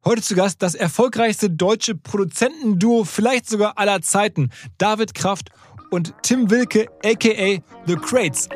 Heute zu Gast das erfolgreichste deutsche Produzentenduo, vielleicht sogar aller Zeiten. David Kraft und Tim Wilke, a.k.a. The Crates.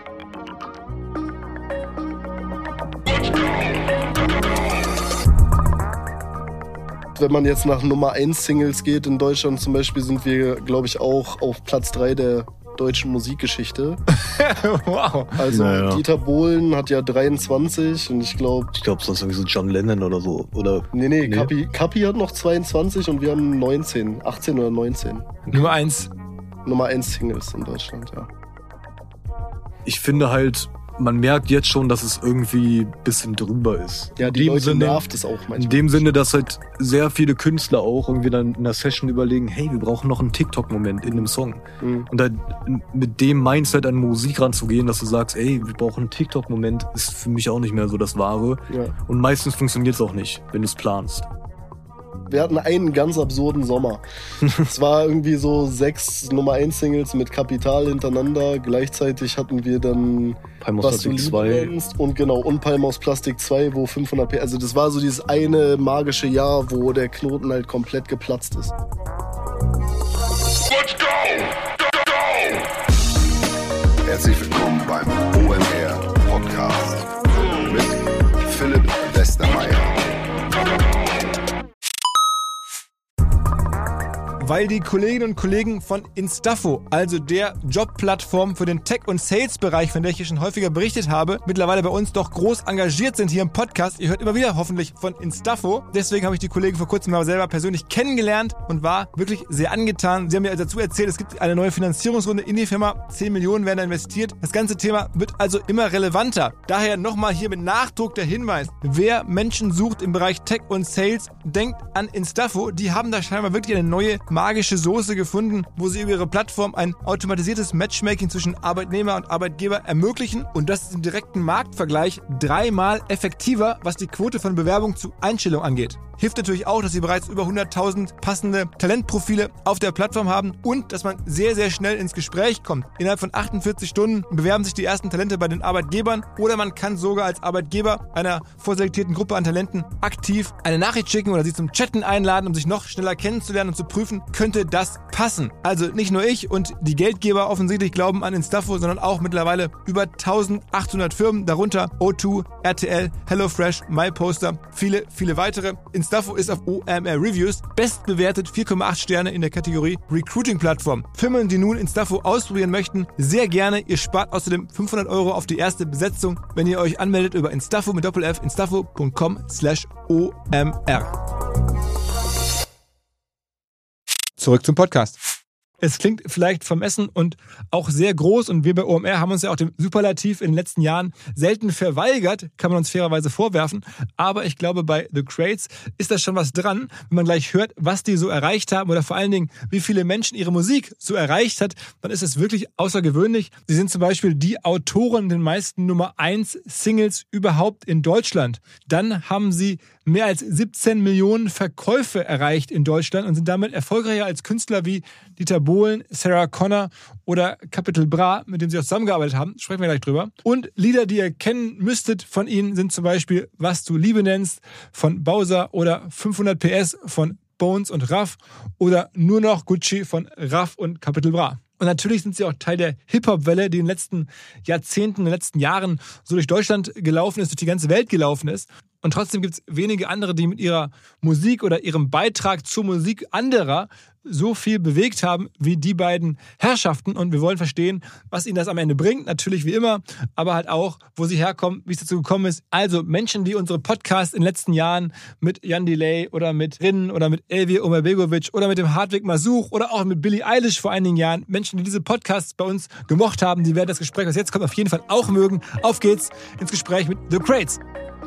Wenn man jetzt nach Nummer 1 Singles geht in Deutschland zum Beispiel, sind wir, glaube ich, auch auf Platz 3 der deutschen Musikgeschichte. Wow. Also Dieter Bohlen hat ja 23 und ich glaube... sonst irgendwie so John Lennon oder so, oder? Nee. Kapi hat noch 22 und wir haben 19, 18 oder 19. Nummer 1 Singles in Deutschland, ja. Ich finde halt, man merkt jetzt schon, dass es irgendwie ein bisschen drüber ist. Ja, die Leute nervt es auch manchmal. In dem Sinne, dass halt sehr viele Künstler auch irgendwie dann in der Session überlegen, hey, wir brauchen noch einen TikTok-Moment in dem Song. Und halt mit dem Mindset an Musik ranzugehen, dass du sagst, ey, wir brauchen einen TikTok-Moment, ist für mich auch nicht mehr so das Wahre. Ja. Und meistens funktioniert es auch nicht, wenn du es planst. Wir hatten einen ganz absurden Sommer. Es war irgendwie so 6 Nummer 1 Singles mit Kapital hintereinander. Gleichzeitig hatten wir dann Palm aus Plastik 2 und Palm aus Plastik 2, wo 500 P. Also das war so dieses eine magische Jahr, wo der Knoten halt komplett geplatzt ist. Let's go! Herzlich willkommen beim OMR Podcast mit Philipp Westermeier. Weil die Kolleginnen und Kollegen von Instafo, also der Jobplattform für den Tech- und Sales-Bereich, von der ich hier schon häufiger berichtet habe, mittlerweile bei uns doch groß engagiert sind hier im Podcast. Ihr hört immer wieder hoffentlich von Instafo. Deswegen habe ich die Kollegen vor kurzem mal selber persönlich kennengelernt und war wirklich sehr angetan. Sie haben mir dazu erzählt, es gibt eine neue Finanzierungsrunde in die Firma. 10 Millionen werden da investiert. Das ganze Thema wird also immer relevanter. Daher nochmal hier mit Nachdruck der Hinweis. Wer Menschen sucht im Bereich Tech und Sales, denkt an Instafo. Die haben da scheinbar wirklich eine neue magische Soße gefunden, wo sie über ihre Plattform ein automatisiertes Matchmaking zwischen Arbeitnehmer und Arbeitgeber ermöglichen, und das ist im direkten Marktvergleich 3-mal effektiver, was die Quote von Bewerbung zu Einstellung angeht. Hilft natürlich auch, dass sie bereits über 100.000 passende Talentprofile auf der Plattform haben und dass man sehr, sehr schnell ins Gespräch kommt. Innerhalb von 48 Stunden bewerben sich die ersten Talente bei den Arbeitgebern, oder man kann sogar als Arbeitgeber einer vorselektierten Gruppe an Talenten aktiv eine Nachricht schicken oder sie zum Chatten einladen, um sich noch schneller kennenzulernen und zu prüfen, könnte das passen. Also nicht nur ich und die Geldgeber offensichtlich glauben an Instafo, sondern auch mittlerweile über 1800 Firmen, darunter O2, RTL, HelloFresh, MyPoster, viele, viele weitere. Instafo ist auf OMR Reviews bestbewertet, 4,8 Sterne in der Kategorie Recruiting-Plattform. Firmen, die nun Instafo ausprobieren möchten, sehr gerne. Ihr spart außerdem 500 € auf die erste Besetzung, wenn ihr euch anmeldet über Instafo mit Doppel-F, instafo.com/OMR. Zurück zum Podcast. Es klingt vielleicht vermessen und auch sehr groß, und wir bei OMR haben uns ja auch dem Superlativ in den letzten Jahren selten verweigert, kann man uns fairerweise vorwerfen, aber ich glaube, bei The Crates ist da schon was dran, wenn man gleich hört, was die so erreicht haben oder vor allen Dingen, wie viele Menschen ihre Musik so erreicht hat, dann ist es wirklich außergewöhnlich. Sie sind zum Beispiel die Autoren den meisten Nummer 1 Singles überhaupt in Deutschland. Dann haben sie mehr als 17 Millionen Verkäufe erreicht in Deutschland und sind damit erfolgreicher als Künstler wie Dieter Bohlen, Sarah Connor oder Capital Bra, mit denen sie auch zusammengearbeitet haben. Sprechen wir gleich drüber. Und Lieder, die ihr kennen müsstet von ihnen, sind zum Beispiel Was du Liebe nennst von Bowser oder 500 PS von Bones und Raff oder Nur noch Gucci von Raff und Capital Bra. Und natürlich sind sie auch Teil der Hip-Hop-Welle, die in den letzten Jahrzehnten, in den letzten Jahren so durch Deutschland gelaufen ist, durch die ganze Welt gelaufen ist. Und trotzdem gibt es wenige andere, die mit ihrer Musik oder ihrem Beitrag zur Musik anderer so viel bewegt haben wie die beiden Herrschaften. Und wir wollen verstehen, was ihnen das am Ende bringt. Natürlich wie immer, aber halt auch, wo sie herkommen, wie es dazu gekommen ist. Also Menschen, die unsere Podcasts in den letzten Jahren mit Jan Delay oder mit Rin oder mit Elvir Omerbegovic oder mit dem Hartwig Masuch oder auch mit Billie Eilish vor einigen Jahren, Menschen, die diese Podcasts bei uns gemocht haben, die werden das Gespräch, was jetzt kommt, auf jeden Fall auch mögen. Auf geht's ins Gespräch mit The Crates.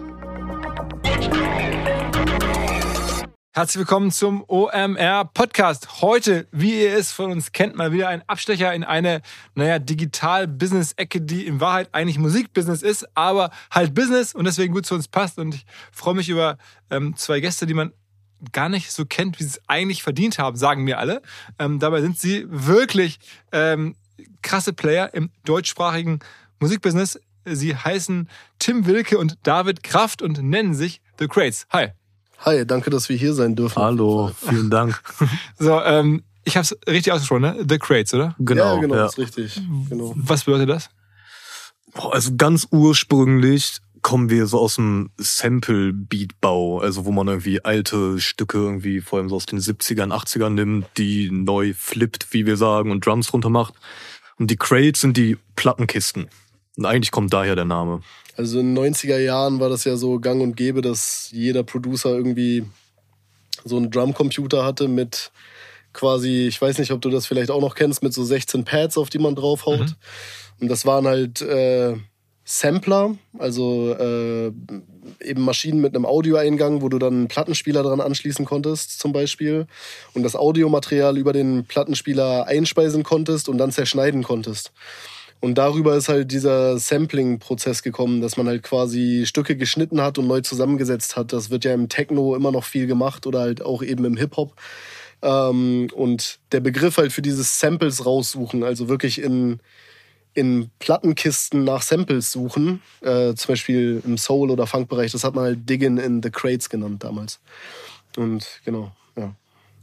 Herzlich willkommen zum OMR Podcast. Heute, wie ihr es von uns kennt, mal wieder ein Abstecher in eine, Digital-Business-Ecke, die in Wahrheit eigentlich Musikbusiness ist, aber halt Business und deswegen gut zu uns passt. Und ich freue mich über 2 Gäste, die man gar nicht so kennt, wie sie es eigentlich verdient haben, sagen mir alle. Dabei sind sie wirklich krasse Player im deutschsprachigen Musikbusiness. Sie heißen Tim Wilke und David Kraft und nennen sich The Crates. Hi. Hi, danke, dass wir hier sein dürfen. Hallo, vielen Dank. So, ich hab's richtig ausgesprochen, ne? The Crates, oder? Genau, ja, genau, das ist richtig. Genau. Was bedeutet das? Also ganz ursprünglich kommen wir so aus dem Sample-Beat-Bau, also wo man irgendwie alte Stücke irgendwie vor allem so aus den 70ern, 80ern nimmt, die neu flippt, wie wir sagen, und Drums runter macht. Und die Crates sind die Plattenkisten. Und eigentlich kommt daher der Name. Also in den 90er Jahren war das ja so gang und gäbe, dass jeder Producer irgendwie so einen Drumcomputer hatte mit quasi, ich weiß nicht, ob du das vielleicht auch noch kennst, mit so 16 Pads, auf die man draufhaut. Mhm. Und das waren halt Sampler, also eben Maschinen mit einem Audioeingang, wo du dann einen Plattenspieler dran anschließen konntest zum Beispiel und das Audiomaterial über den Plattenspieler einspeisen konntest und dann zerschneiden konntest. Und darüber ist halt dieser Sampling-Prozess gekommen, dass man halt quasi Stücke geschnitten hat und neu zusammengesetzt hat. Das wird ja im Techno immer noch viel gemacht oder halt auch eben im Hip-Hop. Und der Begriff halt für dieses Samples raussuchen, also wirklich in Plattenkisten nach Samples suchen, zum Beispiel im Soul- oder Funk-Bereich, das hat man halt Diggin' in the Crates genannt damals. Und genau, ja.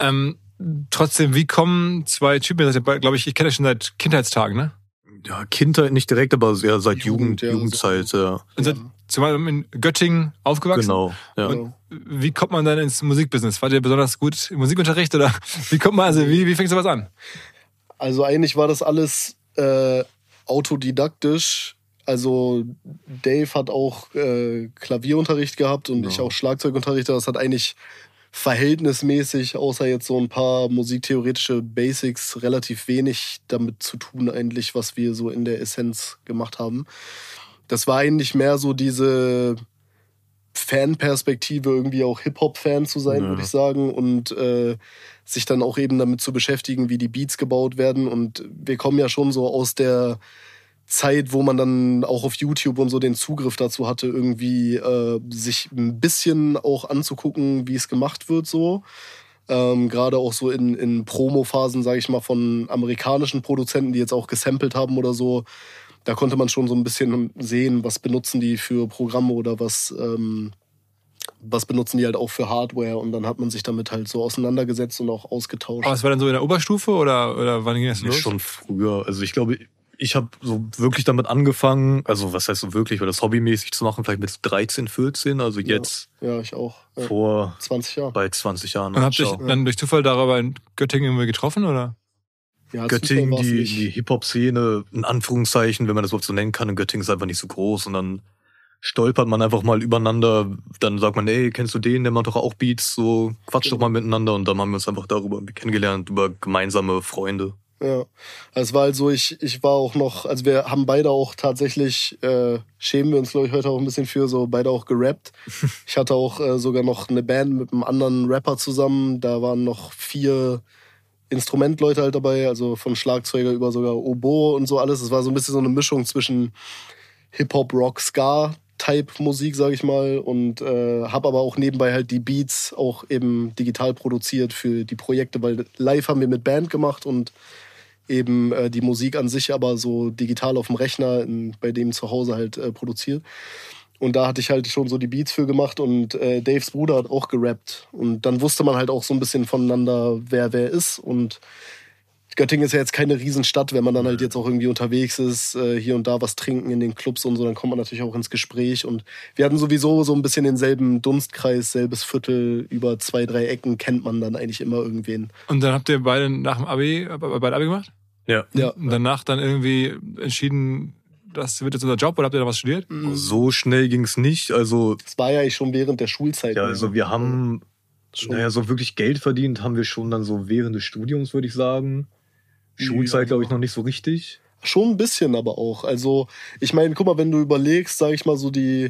Trotzdem, wie kommen zwei Typen, glaube ich kenne das schon seit Kindheitstagen, ne? Ja, Kindheit nicht direkt, aber ja, seit Jugendzeit, so. ja. Und seid zusammen in Göttingen aufgewachsen? Genau, ja. Und wie kommt man dann ins Musikbusiness? Wart ihr besonders gut im Musikunterricht oder wie kommt man, also wie fängt sowas an? Also eigentlich war das alles autodidaktisch. Also Dave hat auch Klavierunterricht gehabt und ich auch Schlagzeugunterricht. Das hat eigentlich verhältnismäßig, außer jetzt so ein paar musiktheoretische Basics, relativ wenig damit zu tun eigentlich, was wir so in der Essenz gemacht haben. Das war eigentlich mehr so diese Fanperspektive, irgendwie auch Hip-Hop-Fan zu sein, würde ich sagen, und sich dann auch eben damit zu beschäftigen, wie die Beats gebaut werden. Und wir kommen ja schon so aus der Zeit, wo man dann auch auf YouTube und so den Zugriff dazu hatte, irgendwie sich ein bisschen auch anzugucken, wie es gemacht wird so. Gerade auch so in Promo-Phasen, sage ich mal, von amerikanischen Produzenten, die jetzt auch gesampelt haben oder so. Da konnte man schon so ein bisschen sehen, was benutzen die für Programme oder was benutzen die halt auch für Hardware. Und dann hat man sich damit halt so auseinandergesetzt und auch ausgetauscht. Aber es war dann so in der Oberstufe oder wann ging das los? Schon früher. Also ich glaube, ich habe so wirklich damit angefangen, also was heißt so wirklich, weil das hobbymäßig zu machen, vielleicht mit 13, 14, also jetzt. Ja, ich auch. Ja. Vor 20 Jahren. Bei 20 Jahren. Und habt ihr euch dann durch Zufall darüber in Göttingen irgendwie getroffen, oder? Ja, Göttingen, die Hip-Hop-Szene, in Anführungszeichen, wenn man das überhaupt so nennen kann, in Göttingen ist einfach nicht so groß und dann stolpert man einfach mal übereinander, dann sagt man, ey, kennst du den, der macht doch auch Beats, so quatsch doch mal miteinander und dann haben wir uns einfach darüber kennengelernt, über gemeinsame Freunde. Ja, also es war halt so, ich war auch noch, also wir haben beide auch tatsächlich, schämen wir uns glaube ich heute auch ein bisschen für, so beide auch gerappt. Ich hatte auch sogar noch eine Band mit einem anderen Rapper zusammen, da waren noch 4 Instrumentleute halt dabei, also von Schlagzeuger über sogar Oboe und so alles. Es war so ein bisschen so eine Mischung zwischen Hip-Hop, Rock, Ska-Type-Musik, sag ich mal, und habe aber auch nebenbei halt die Beats auch eben digital produziert für die Projekte, weil live haben wir mit Band gemacht und eben die Musik an sich aber so digital auf dem Rechner bei dem zu Hause halt produziert. Und da hatte ich halt schon so die Beats für gemacht und Daves Bruder hat auch gerappt. Und dann wusste man halt auch so ein bisschen voneinander, wer ist. Und Göttingen ist ja jetzt keine Riesenstadt, wenn man dann halt jetzt auch irgendwie unterwegs ist, hier und da was trinken in den Clubs und so, dann kommt man natürlich auch ins Gespräch. Und wir hatten sowieso so ein bisschen denselben Dunstkreis, selbes Viertel, über 2, 3 Ecken kennt man dann eigentlich immer irgendwen. Und dann habt ihr beide nach dem Abi gemacht? Ja. Und danach dann irgendwie entschieden, das wird jetzt unser Job, oder habt ihr da was studiert? So schnell ging's nicht, also. Das war ja eigentlich schon während der Schulzeit. Ja, also wir haben, so wirklich Geld verdient haben wir schon dann so während des Studiums, würde ich sagen. Schulzeit, glaube ich, noch nicht so richtig. Schon ein bisschen aber auch. Also, ich meine, guck mal, wenn du überlegst, sag ich mal, so die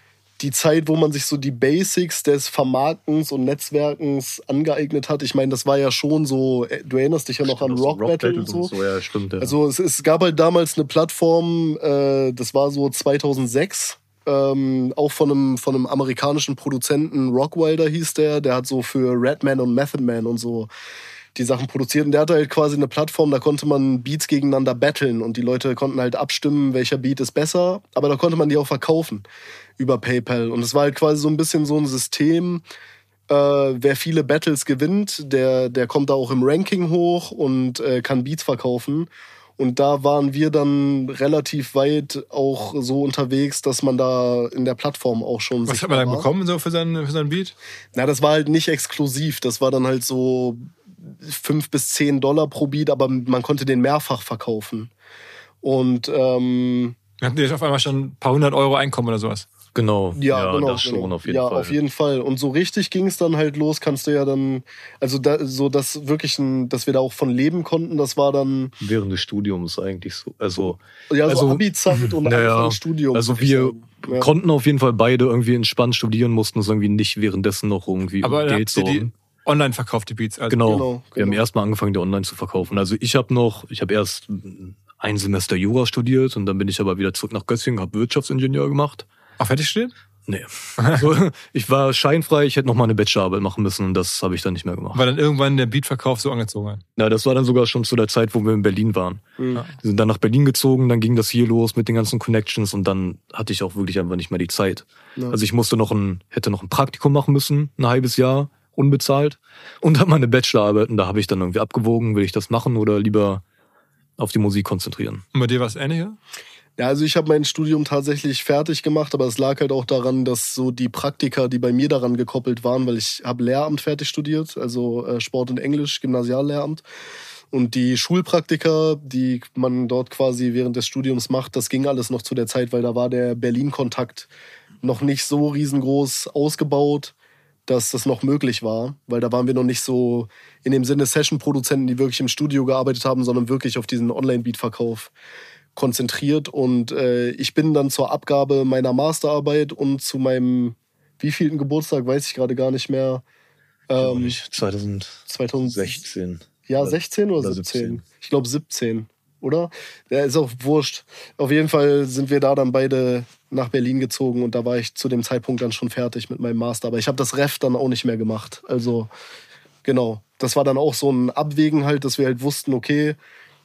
Zeit, wo man sich so die Basics des Vermarktens und Netzwerkens angeeignet hat. Ich meine, das war ja schon so, du erinnerst dich ja noch an Rock Battle und so. Ja, stimmt, ja. Also es gab halt damals eine Plattform, das war so 2006, auch von einem amerikanischen Produzenten, Rockwilder hieß der hat so für Redman und Method Man und so die Sachen produziert. Und der hatte halt quasi eine Plattform, da konnte man Beats gegeneinander battlen und die Leute konnten halt abstimmen, welcher Beat ist besser, aber da konnte man die auch verkaufen über PayPal. Und es war halt quasi so ein bisschen so ein System, wer viele Battles gewinnt, der kommt da auch im Ranking hoch und kann Beats verkaufen. Und da waren wir dann relativ weit auch so unterwegs, dass man da in der Plattform auch schon... Was hat man dann bekommen so für seinen Beat? Na, das war halt nicht exklusiv. Das war dann halt so $5 bis $10 pro Beat, aber man konnte den mehrfach verkaufen. Und hatten die auf einmal schon ein paar $100 Einkommen oder sowas? Genau, genau, das schon auf jeden Fall. Ja, auf jeden Fall. Und so richtig ging es dann halt los, kannst du ja dann, also so dass wirklich, dass wir da auch von leben konnten, das war dann... Während des Studiums eigentlich so. Also Abi-Zeit und Anfang Studium. Also wir konnten auf jeden Fall beide irgendwie entspannt studieren, mussten uns irgendwie nicht währenddessen noch irgendwie aber Geld sorgen. Die online verkauft die Beats. Also Genau. Wir haben erstmal angefangen, die online zu verkaufen. Also ich habe erst ein Semester Jura studiert und dann bin ich aber wieder zurück nach Göttingen, habe Wirtschaftsingenieur gemacht. Auch fertig studiert? Nee. Also, ich war scheinfrei, ich hätte noch mal eine Bachelorarbeit machen müssen und das habe ich dann nicht mehr gemacht. Weil dann irgendwann der Beatverkauf so angezogen hat? Ja, das war dann sogar schon zu der Zeit, wo wir in Berlin waren. Mhm. Wir sind dann nach Berlin gezogen, dann ging das hier los mit den ganzen Connections und dann hatte ich auch wirklich einfach nicht mehr die Zeit. Ja. Also ich hätte noch ein Praktikum machen müssen, ein halbes Jahr, unbezahlt und dann meine Bachelorarbeit und da habe ich dann irgendwie abgewogen, will ich das machen oder lieber auf die Musik konzentrieren. Und bei dir war es ähnlicher? Ja, also ich habe mein Studium tatsächlich fertig gemacht, aber es lag halt auch daran, dass so die Praktika, die bei mir daran gekoppelt waren, weil ich habe Lehramt fertig studiert, also Sport und Englisch, Gymnasiallehramt. Und die Schulpraktika, die man dort quasi während des Studiums macht, das ging alles noch zu der Zeit, weil da war der Berlin-Kontakt noch nicht so riesengroß ausgebaut, dass das noch möglich war, weil da waren wir noch nicht so in dem Sinne Session-Produzenten, die wirklich im Studio gearbeitet haben, sondern wirklich auf diesen Online-Beat-Verkauf konzentriert. Und ich bin dann zur Abgabe meiner Masterarbeit und zu meinem wievielten Geburtstag, weiß ich gerade gar nicht mehr. 2016. Ja, 16 oder 17? Ich glaube 17, oder? Ja, ist auch wurscht. Auf jeden Fall sind wir da dann beide nach Berlin gezogen und da war ich zu dem Zeitpunkt dann schon fertig mit meinem Master. Aber ich habe das Ref dann auch nicht mehr gemacht. Also genau, das war dann auch so ein Abwägen halt, dass wir halt wussten, okay,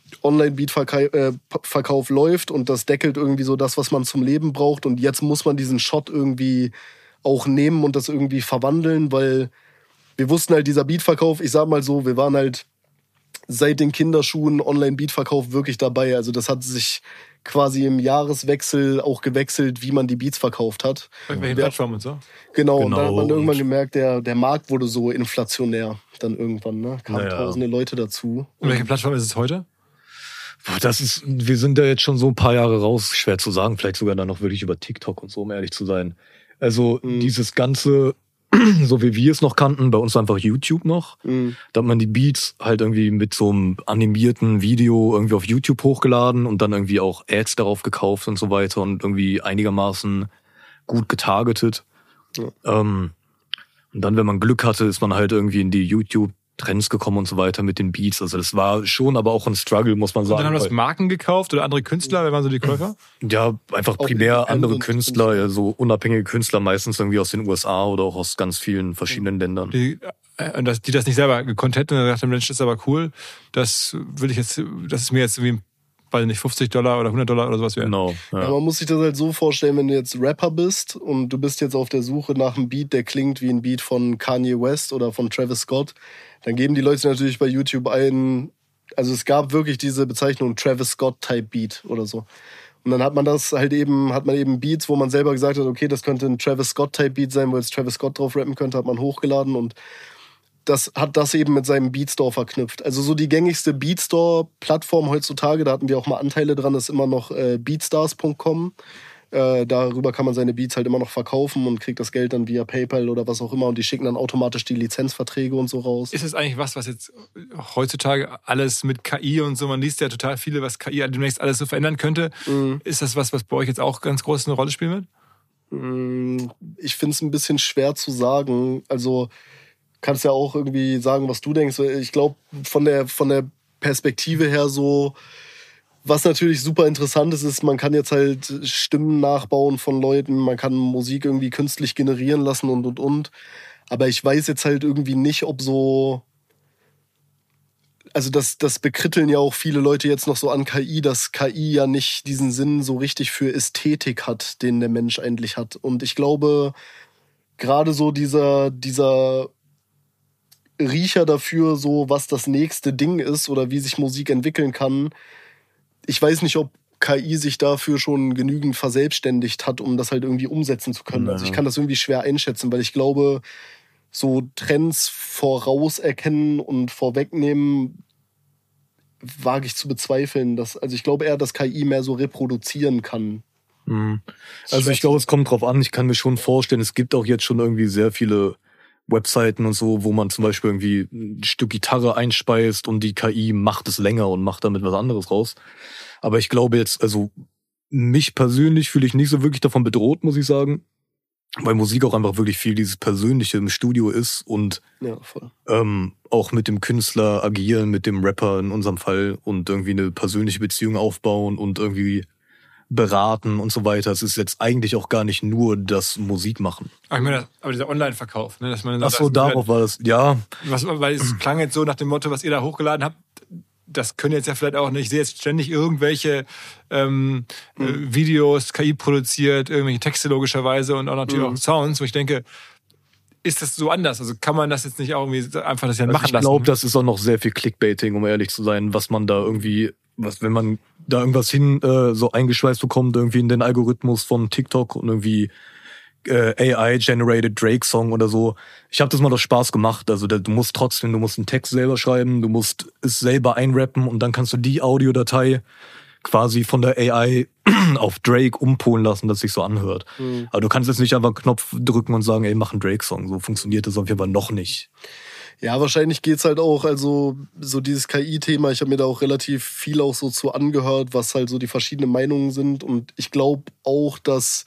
Online-Beat-Verkauf läuft und das deckelt irgendwie so das, was man zum Leben braucht. Und jetzt muss man diesen Shot irgendwie auch nehmen und das irgendwie verwandeln, weil wir wussten halt, dieser Beat-Verkauf, ich sag mal so, wir waren halt seit den Kinderschuhen Online-Beat-Verkauf wirklich dabei. Also das hat sich quasi im Jahreswechsel auch gewechselt, wie man die Beats verkauft hat. Welche Plattformen und so? Genau, und dann hat man irgendwann gemerkt, der Markt wurde so inflationär. Dann irgendwann, ne? Kamen tausende Leute dazu. Und welche Plattform ist es heute? Wir sind da jetzt schon so ein paar Jahre raus, schwer zu sagen, vielleicht sogar dann noch wirklich über TikTok und so, um ehrlich zu sein. Also dieses ganze, so wie wir es noch kannten, bei uns einfach YouTube noch. Da hat man die Beats halt irgendwie mit so einem animierten Video irgendwie auf YouTube hochgeladen und dann irgendwie auch Ads darauf gekauft und so weiter und irgendwie einigermaßen gut getargetet. Ja. Und dann, wenn man Glück hatte, ist man halt irgendwie in die YouTube-Trends gekommen und so weiter mit den Beats. Also das war schon aber auch ein Struggle, muss man sagen. Und dann haben das Marken gekauft oder andere Künstler? Wer waren so die Käufer? Ja, einfach auch primär andere Künstler, ja, so unabhängige Künstler, meistens irgendwie aus den USA oder auch aus ganz vielen verschiedenen Ländern. Die das nicht selber gekonnt hätten und dachten, Mensch, das ist aber cool, das ist mir jetzt irgendwie, weiß nicht, $50 oder $100 oder sowas wert. Genau. Ja. Ja, man muss sich das halt so vorstellen, wenn du jetzt Rapper bist und du bist jetzt auf der Suche nach einem Beat, der klingt wie ein Beat von Kanye West oder von Travis Scott, dann geben die Leute natürlich bei YouTube ein, also es gab wirklich diese Bezeichnung Travis Scott-Type Beat oder so. Und dann hat man eben Beats, wo man selber gesagt hat, okay, das könnte ein Travis Scott-Type Beat sein, wo jetzt Travis Scott drauf rappen könnte, hat man hochgeladen und das hat das eben mit seinem Beatstore verknüpft. Also so die gängigste Beatstore-Plattform heutzutage, da hatten wir auch mal Anteile dran, ist immer noch beatstars.com. Darüber kann man seine Beats halt immer noch verkaufen und kriegt das Geld dann via PayPal oder was auch immer und die schicken dann automatisch die Lizenzverträge und so raus. Ist es eigentlich was jetzt heutzutage alles mit KI und so, man liest ja total viele, was KI demnächst alles so verändern könnte. Ist das was bei euch jetzt auch ganz groß eine Rolle spielen wird? Ich finde es ein bisschen schwer zu sagen. Also kannst ja auch irgendwie sagen, was du denkst. Ich glaube, von der Perspektive her so, was natürlich super interessant ist, man kann jetzt halt Stimmen nachbauen von Leuten, man kann Musik irgendwie künstlich generieren lassen und. Aber ich weiß jetzt halt irgendwie nicht, ob so... Also das bekritteln ja auch viele Leute jetzt noch so an KI, dass KI ja nicht diesen Sinn so richtig für Ästhetik hat, den der Mensch eigentlich hat. Und ich glaube, gerade so dieser Riecher dafür, so was das nächste Ding ist oder wie sich Musik entwickeln kann. Ich weiß nicht, ob KI sich dafür schon genügend verselbstständigt hat, um das halt irgendwie umsetzen zu können. Also ich kann das irgendwie schwer einschätzen, weil ich glaube, so Trends vorauserkennen und vorwegnehmen, wage ich zu bezweifeln. Also ich glaube eher, dass KI mehr so reproduzieren kann. Also ich glaube, es kommt drauf an. Ich kann mir schon vorstellen, es gibt auch jetzt schon irgendwie sehr viele Webseiten und so, wo man zum Beispiel irgendwie ein Stück Gitarre einspeist und die KI macht es länger und macht damit was anderes raus. Aber ich glaube jetzt, also mich persönlich fühle ich nicht so wirklich davon bedroht, muss ich sagen. Weil Musik auch einfach wirklich viel dieses Persönliche im Studio ist und voll. Auch mit dem Künstler agieren, mit dem Rapper in unserem Fall und irgendwie eine persönliche Beziehung aufbauen und irgendwie beraten und so weiter. Es ist jetzt eigentlich auch gar nicht nur das Musik machen. Aber ich meine, aber dieser Online-Verkauf, ne, dass man ach so, darauf war das, ja. Weil es klang jetzt so nach dem Motto, was ihr da hochgeladen habt, das können jetzt ja vielleicht auch nicht, ich sehe jetzt ständig irgendwelche Videos, KI produziert, irgendwelche Texte logischerweise und auch natürlich auch Sounds, wo ich denke, ist das so anders? Also kann man das jetzt nicht auch irgendwie einfach das ja machen lassen? Ich glaube, das ist auch noch sehr viel Clickbaiting, um ehrlich zu sein, was man da irgendwie, wenn man da irgendwas so eingeschweißt bekommt, irgendwie in den Algorithmus von TikTok und irgendwie AI-generated Drake-Song oder so. Ich habe das mal aus Spaß gemacht. Also du musst einen Text selber schreiben, du musst es selber einrappen und dann kannst du die Audiodatei quasi von der AI auf Drake umpolen lassen, dass sich so anhört. Aber du kannst jetzt nicht einfach einen Knopf drücken und sagen, ey, mach einen Drake-Song. So funktioniert das auf jeden Fall noch nicht. Ja, wahrscheinlich geht's halt auch, also so dieses KI-Thema, ich habe mir da auch relativ viel auch so zu angehört, was halt so die verschiedenen Meinungen sind. Und ich glaube auch, dass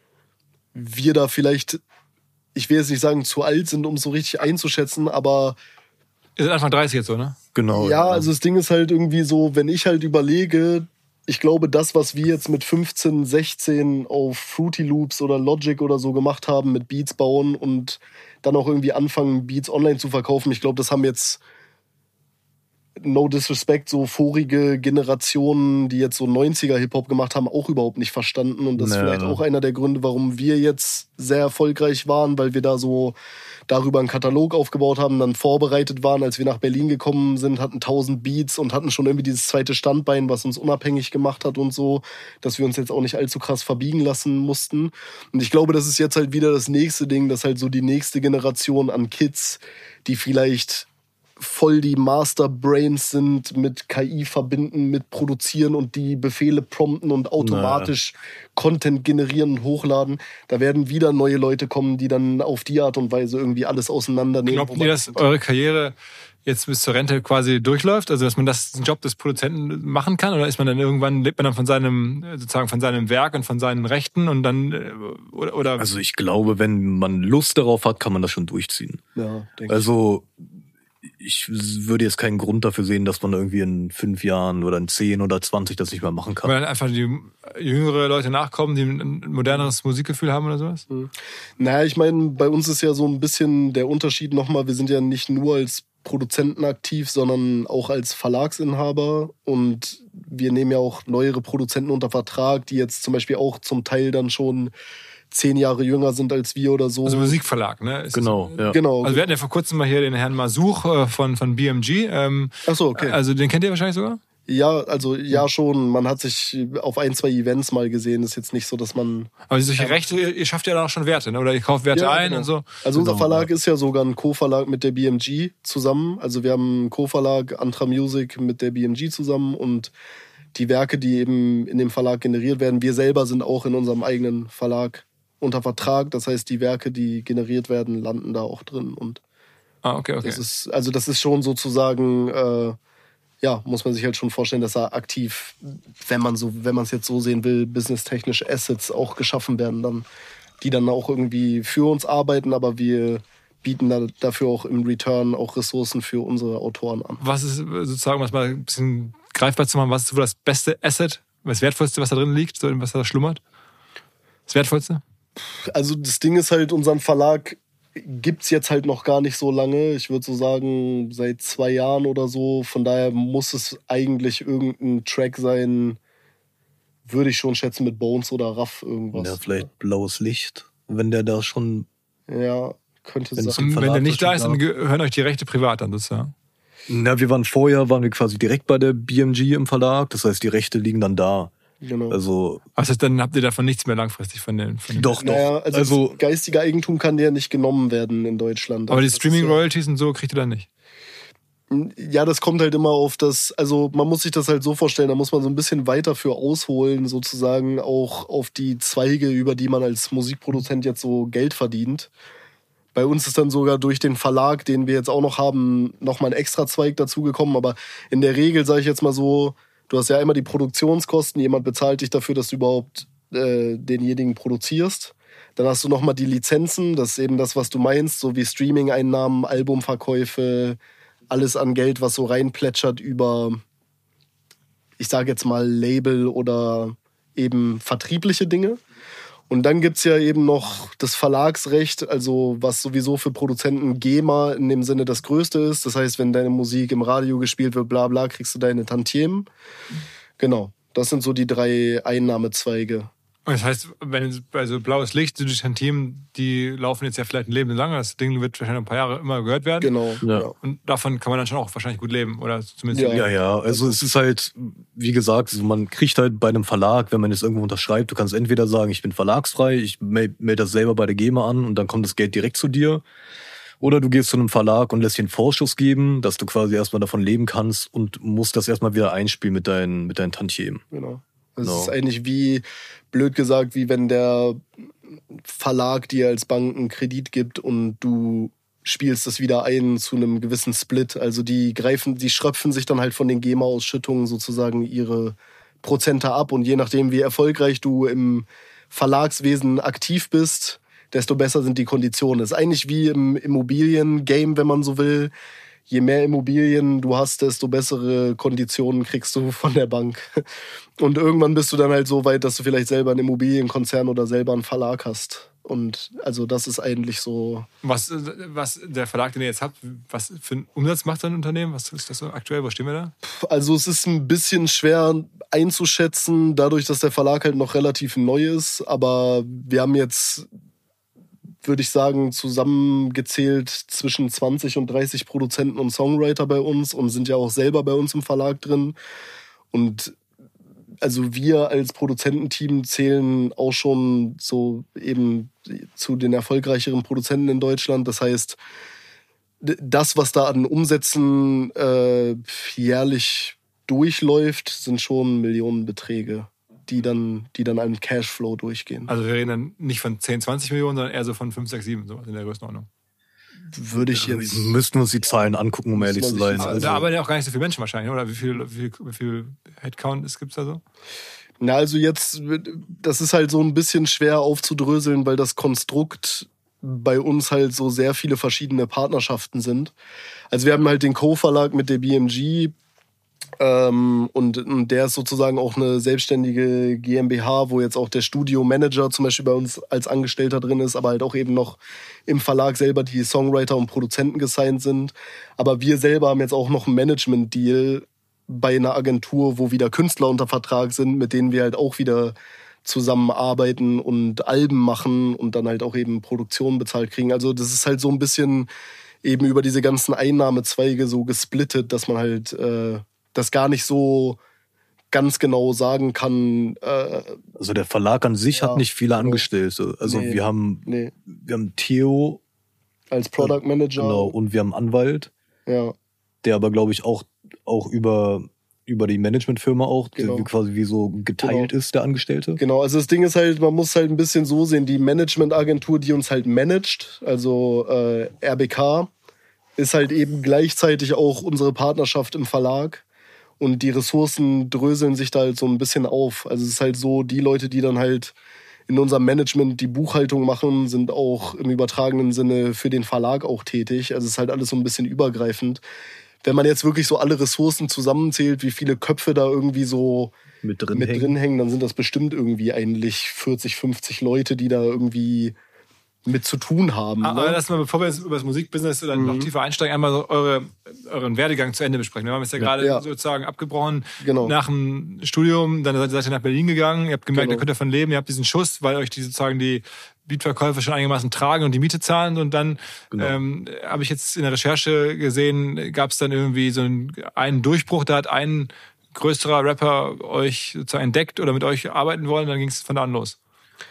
wir da vielleicht, ich will jetzt nicht sagen, zu alt sind, um es so richtig einzuschätzen, aber... Ihr seid Anfang 30 jetzt so, ne? Genau. Ja, also das Ding ist halt irgendwie so, wenn ich halt überlege, ich glaube, das, was wir jetzt mit 15, 16 auf Fruity Loops oder Logic oder so gemacht haben, mit Beats bauen und dann auch irgendwie anfangen, Beats online zu verkaufen, ich glaube, das haben jetzt, no disrespect, so vorige Generationen, die jetzt so 90er-Hip-Hop gemacht haben, auch überhaupt nicht verstanden. Und das ist vielleicht auch einer der Gründe, warum wir jetzt sehr erfolgreich waren, weil wir da so darüber einen Katalog aufgebaut haben, dann vorbereitet waren, als wir nach Berlin gekommen sind, hatten 1000 Beats und hatten schon irgendwie dieses zweite Standbein, was uns unabhängig gemacht hat und so, dass wir uns jetzt auch nicht allzu krass verbiegen lassen mussten. Und ich glaube, das ist jetzt halt wieder das nächste Ding, dass halt so die nächste Generation an Kids, die vielleicht voll die Masterbrains sind, mit KI verbinden, mit produzieren und die Befehle prompten und automatisch Content generieren und hochladen. Da werden wieder neue Leute kommen, die dann auf die Art und Weise irgendwie alles auseinandernehmen. Glaubt ihr, dass eure Karriere jetzt bis zur Rente quasi durchläuft? Also dass man den Job des Produzenten machen kann? Oder ist man dann irgendwann, lebt man dann von seinem Werk und von seinen Rechten und dann oder? Also ich glaube, wenn man Lust darauf hat, kann man das schon durchziehen. Ja, denke also ich würde jetzt keinen Grund dafür sehen, dass man irgendwie in 5 Jahren oder in 10 oder 20 das nicht mehr machen kann. Weil dann einfach die jüngere Leute nachkommen, die ein moderneres Musikgefühl haben oder sowas? Naja, ich meine, bei uns ist ja so ein bisschen der Unterschied nochmal, wir sind ja nicht nur als Produzenten aktiv, sondern auch als Verlagsinhaber und wir nehmen ja auch neuere Produzenten unter Vertrag, die jetzt zum Beispiel auch zum Teil dann schon 10 Jahre jünger sind als wir oder so. Also Musikverlag, ne? Genau, ja. Genau. Also wir hatten ja vor kurzem mal hier den Herrn Masuch von BMG. Ach so, okay. Also den kennt ihr wahrscheinlich sogar? Ja, also ja schon. Man hat sich auf 1, 2 Events mal gesehen. Ist jetzt nicht so, dass man... Aber solche Rechte, ihr schafft ja dann auch schon Werte, ne? Oder ihr kauft Werte ein genau. und so. Also unser Verlag ist ja sogar ein Co-Verlag mit der BMG zusammen. Also wir haben einen Co-Verlag, Antra Music, mit der BMG zusammen und die Werke, die eben in dem Verlag generiert werden, wir selber sind auch in unserem eigenen Verlag unter Vertrag. Das heißt, die Werke, die generiert werden, landen da auch drin. Und okay. das ist schon sozusagen, muss man sich halt schon vorstellen, dass da aktiv, wenn man es jetzt so sehen will, businesstechnisch Assets auch geschaffen werden, dann, die dann auch irgendwie für uns arbeiten, aber wir bieten dafür auch im Return auch Ressourcen für unsere Autoren an. Was ist sozusagen, um das mal ein bisschen greifbar zu machen, was ist wohl das beste Asset, das Wertvollste, was da drin liegt, was da schlummert? Das Wertvollste? Also das Ding ist halt, unseren Verlag gibt's jetzt halt noch gar nicht so lange. Ich würde so sagen, seit 2 Jahren oder so. Von daher muss es eigentlich irgendein Track sein, würde ich schon schätzen, mit Bones oder Raff irgendwas. Ja, vielleicht Blaues Licht, wenn der da schon... Ja, Könnte Wenn es sein. im Und wenn Verlag der nicht da ist, gab. dann gehören euch die Rechte privat an, sozusagen. Na, waren wir quasi direkt bei der BMG im Verlag. Das heißt, die Rechte liegen dann da. Genau. Also, Also dann habt ihr davon nichts mehr langfristig von den doch. Naja, also das geistige Eigentum kann ja nicht genommen werden in Deutschland. Aber die Also das ist Streaming-Royalties und so kriegt ihr dann nicht. Ja, das kommt halt immer auf das, also man muss sich das halt so vorstellen, da muss man so ein bisschen weiter für ausholen, sozusagen auch auf die Zweige, über die man als Musikproduzent jetzt so Geld verdient. Bei uns ist dann sogar durch den Verlag, den wir jetzt auch noch haben, nochmal ein extra Zweig dazugekommen. Aber in der Regel, sage ich jetzt mal so, du hast ja immer die Produktionskosten, jemand bezahlt dich dafür, dass du überhaupt denjenigen produzierst. Dann hast du nochmal die Lizenzen, das ist eben das, was du meinst, so wie Streaming-Einnahmen, Albumverkäufe, alles an Geld, was so reinplätschert über, ich sage jetzt mal, Label oder eben vertriebliche Dinge. Und dann gibt's ja eben noch das Verlagsrecht, also was sowieso für Produzenten GEMA in dem Sinne das Größte ist. Das heißt, wenn deine Musik im Radio gespielt wird, bla bla, kriegst du deine Tantiemen. Genau, das sind so die 3 Einnahmezweige. Und das heißt, wenn bei so blaues Licht, so die Tantiemen, die laufen jetzt ja vielleicht ein Leben lang. Das Ding wird wahrscheinlich ein paar Jahre immer gehört werden. Genau. Ja. Und davon kann man dann schon auch wahrscheinlich gut leben. Oder zumindest. Ja, also es ist halt, wie gesagt, man kriegt halt bei einem Verlag, wenn man jetzt irgendwo unterschreibt, du kannst entweder sagen, ich bin verlagsfrei, ich melde das selber bei der GEMA an und dann kommt das Geld direkt zu dir. Oder du gehst zu einem Verlag und lässt dir einen Vorschuss geben, dass du quasi erstmal davon leben kannst und musst das erstmal wieder einspielen mit deinen Tantiemen. Genau. Das ist eigentlich wie, blöd gesagt, wie wenn der Verlag dir als Bank einen Kredit gibt und du spielst das wieder ein zu einem gewissen Split. Also die schröpfen sich dann halt von den GEMA-Ausschüttungen sozusagen ihre Prozente ab und je nachdem, wie erfolgreich du im Verlagswesen aktiv bist, desto besser sind die Konditionen. Das ist eigentlich wie im Immobilien-Game, wenn man so will. Je mehr Immobilien du hast, desto bessere Konditionen kriegst du von der Bank. Und irgendwann bist du dann halt so weit, dass du vielleicht selber einen Immobilienkonzern oder selber einen Verlag hast. Und also das ist eigentlich so. Was der Verlag, den ihr jetzt habt, was für einen Umsatz macht sein Unternehmen? Was ist das so aktuell? Wo stehen wir da? Also es ist ein bisschen schwer einzuschätzen, dadurch, dass der Verlag halt noch relativ neu ist. Aber wir haben jetzt, würde ich sagen, zusammengezählt zwischen 20 und 30 Produzenten und Songwriter bei uns und sind ja auch selber bei uns im Verlag drin. Und also wir als Produzententeam zählen auch schon so eben zu den erfolgreicheren Produzenten in Deutschland. Das heißt, das, was da an Umsätzen jährlich durchläuft, sind schon Millionenbeträge, die dann an Cashflow durchgehen. Also wir reden dann nicht von 10, 20 Millionen, sondern eher so von 5, 6, 7, sowas in der Größenordnung. Würde ich jetzt. Müssten wir uns die Zahlen angucken, um ehrlich zu sein. Also, da arbeiten ja auch gar nicht so viele Menschen wahrscheinlich, oder? Wie viel Headcount gibt es da so? Na, also jetzt, das ist halt so ein bisschen schwer aufzudröseln, weil das Konstrukt bei uns halt so sehr viele verschiedene Partnerschaften sind. Also wir haben halt den Co-Verlag mit der BMG, und der ist sozusagen auch eine selbstständige GmbH, wo jetzt auch der Studio-Manager zum Beispiel bei uns als Angestellter drin ist, aber halt auch eben noch im Verlag selber die Songwriter und Produzenten gesigned sind. Aber wir selber haben jetzt auch noch einen Management-Deal bei einer Agentur, wo wieder Künstler unter Vertrag sind, mit denen wir halt auch wieder zusammenarbeiten und Alben machen und dann halt auch eben Produktionen bezahlt kriegen. Also das ist halt so ein bisschen eben über diese ganzen Einnahmezweige so gesplittet, dass man halt das gar nicht so ganz genau sagen kann. Also der Verlag an sich hat nicht viele Angestellte. Also wir haben Theo als Product Manager. Genau, und wir haben einen Anwalt, der aber, glaube ich, auch über die Managementfirma auch, der quasi wie so geteilt ist, der Angestellte. Genau, also das Ding ist halt, man muss halt ein bisschen so sehen, die Managementagentur, die uns halt managt, also RBK, ist halt eben gleichzeitig auch unsere Partnerschaft im Verlag. Und die Ressourcen dröseln sich da halt so ein bisschen auf. Also es ist halt so, die Leute, die dann halt in unserem Management die Buchhaltung machen, sind auch im übertragenen Sinne für den Verlag auch tätig. Also es ist halt alles so ein bisschen übergreifend. Wenn man jetzt wirklich so alle Ressourcen zusammenzählt, wie viele Köpfe da irgendwie so mit drin hängen, dann sind das bestimmt irgendwie eigentlich 40, 50 Leute, die da irgendwie mit zu tun haben. Aber Ne? lass mal, bevor wir jetzt über das Musikbusiness oder noch tiefer einsteigen, einmal so euren Werdegang zu Ende besprechen. Wir haben es ja gerade sozusagen abgebrochen. Genau. Nach dem Studium, dann seid ihr nach Berlin gegangen. Ihr habt gemerkt, ihr könnt davon leben. Ihr habt diesen Schuss, weil euch die Beatverkäufe schon einigermaßen tragen und die Miete zahlen. Und dann habe ich jetzt in der Recherche gesehen, gab es dann irgendwie so einen Durchbruch. Da hat ein größerer Rapper euch sozusagen entdeckt oder mit euch arbeiten wollen. Dann ging es von da an los.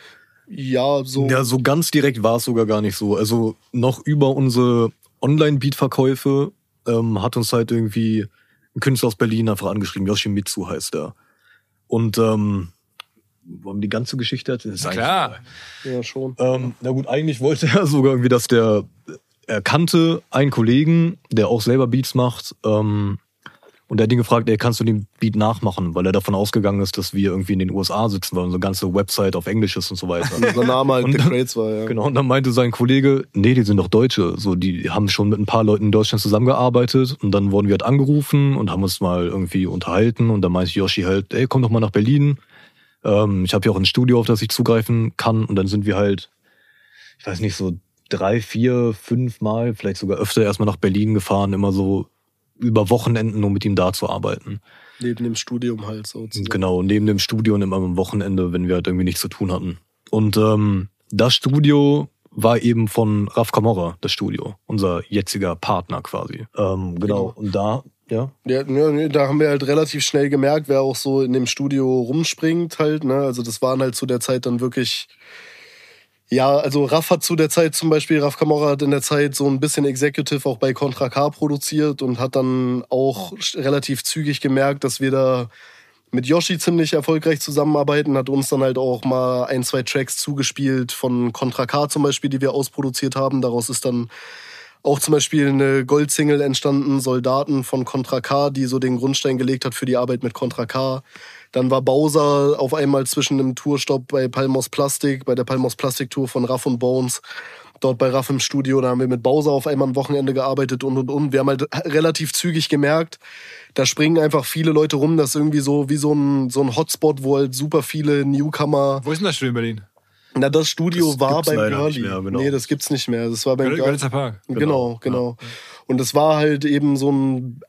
Ja, so ganz direkt war es sogar gar nicht so. Also noch über unsere Online-Beat-Verkäufe hat uns halt irgendwie ein Künstler aus Berlin einfach angeschrieben. Yoshimitsu heißt er. Und wollen wir die ganze Geschichte erzählen? Klar. Ja, schon. Na gut, eigentlich wollte er sogar irgendwie, dass er kannte einen Kollegen, der auch selber Beats macht, und er hat ihn gefragt, kannst du den Beat nachmachen? Weil er davon ausgegangen ist, dass wir irgendwie in den USA sitzen, weil unsere ganze Website auf Englisch ist und so weiter. Unser Name halt The Crates war, ja. Genau, und dann meinte sein Kollege, nee, die sind doch Deutsche. So, die haben schon mit ein paar Leuten in Deutschland zusammengearbeitet. Und dann wurden wir halt angerufen und haben uns mal irgendwie unterhalten. Und dann meinte Yoshi halt, komm doch mal nach Berlin. Ich habe hier auch ein Studio, auf das ich zugreifen kann. Und dann sind wir halt, ich weiß nicht, so 3, 4, 5 Mal, vielleicht sogar öfter erstmal nach Berlin gefahren, immer so über Wochenenden, nur mit ihm da zu arbeiten. Neben dem Studium halt so. Genau, neben dem Studio und immer am Wochenende, wenn wir halt irgendwie nichts zu tun hatten. Und das Studio war eben von Raf Camorra, das Studio. Unser jetziger Partner quasi. Genau. Und da, ja, da haben wir halt relativ schnell gemerkt, wer auch so in dem Studio rumspringt halt. Ne? Also das waren halt zu der Zeit dann wirklich... Ja, also Raf hat zu der Zeit zum Beispiel, Raf Camorra hat in der Zeit so ein bisschen Executive auch bei Contra K produziert und hat dann auch relativ zügig gemerkt, dass wir da mit Yoshi ziemlich erfolgreich zusammenarbeiten, hat uns dann halt auch mal 1, 2 Tracks zugespielt von Contra K zum Beispiel, die wir ausproduziert haben. Daraus ist dann auch zum Beispiel eine Goldsingle entstanden, Soldaten von Contra K, die so den Grundstein gelegt hat für die Arbeit mit Contra K. Dann war Bowser auf einmal zwischen einem Tourstopp bei Palmos Plastik, bei der Palmos Plastik Tour von Raff und Bones, dort bei Raff im Studio. Da haben wir mit Bowser auf einmal ein Wochenende gearbeitet und. Wir haben halt relativ zügig gemerkt, da springen einfach viele Leute rum. Das ist irgendwie so wie so ein Hotspot, wo halt super viele Newcomer... Wo ist denn das Studio in Berlin? Na, das Studio das war beim Girlie. Genau. Nee, das gibt's nicht mehr. Das war beim Görlitzer Park. Genau. Ja. Und das war halt eben so ein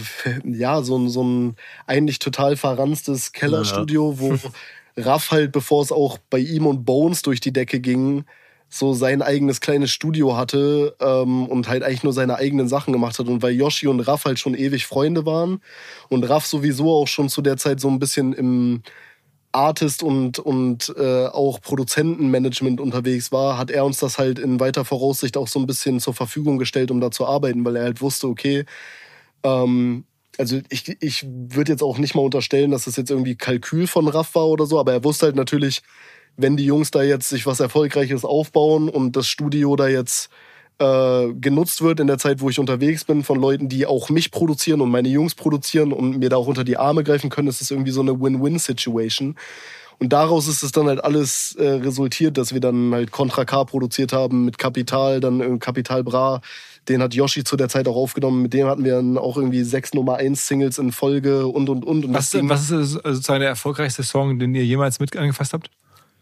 eigentlich total verranztes Kellerstudio, wo Raff halt, bevor es auch bei ihm und Bones durch die Decke ging, so sein eigenes kleines Studio hatte und halt eigentlich nur seine eigenen Sachen gemacht hat. Und weil Yoshi und Raff halt schon ewig Freunde waren und Raff sowieso auch schon zu der Zeit so ein bisschen im Artist und auch Produzentenmanagement unterwegs war, hat er uns das halt in weiter Voraussicht auch so ein bisschen zur Verfügung gestellt, um da zu arbeiten, weil er halt wusste, okay, also ich würde jetzt auch nicht mal unterstellen, dass das jetzt irgendwie Kalkül von Raff war oder so, aber er wusste halt natürlich, wenn die Jungs da jetzt sich was Erfolgreiches aufbauen und das Studio da jetzt genutzt wird in der Zeit, wo ich unterwegs bin, von Leuten, die auch mich produzieren und meine Jungs produzieren und mir da auch unter die Arme greifen können, ist das irgendwie so eine Win-Win-Situation. Und daraus ist es dann halt alles resultiert, dass wir dann halt Contra K produziert haben mit Capital, dann Capital Bra. Den hat Yoshi zu der Zeit auch aufgenommen. Mit dem hatten wir dann auch irgendwie 6 Nummer-1-Singles in Folge und. Was ist sozusagen der erfolgreichste Song, den ihr jemals mit angefasst habt?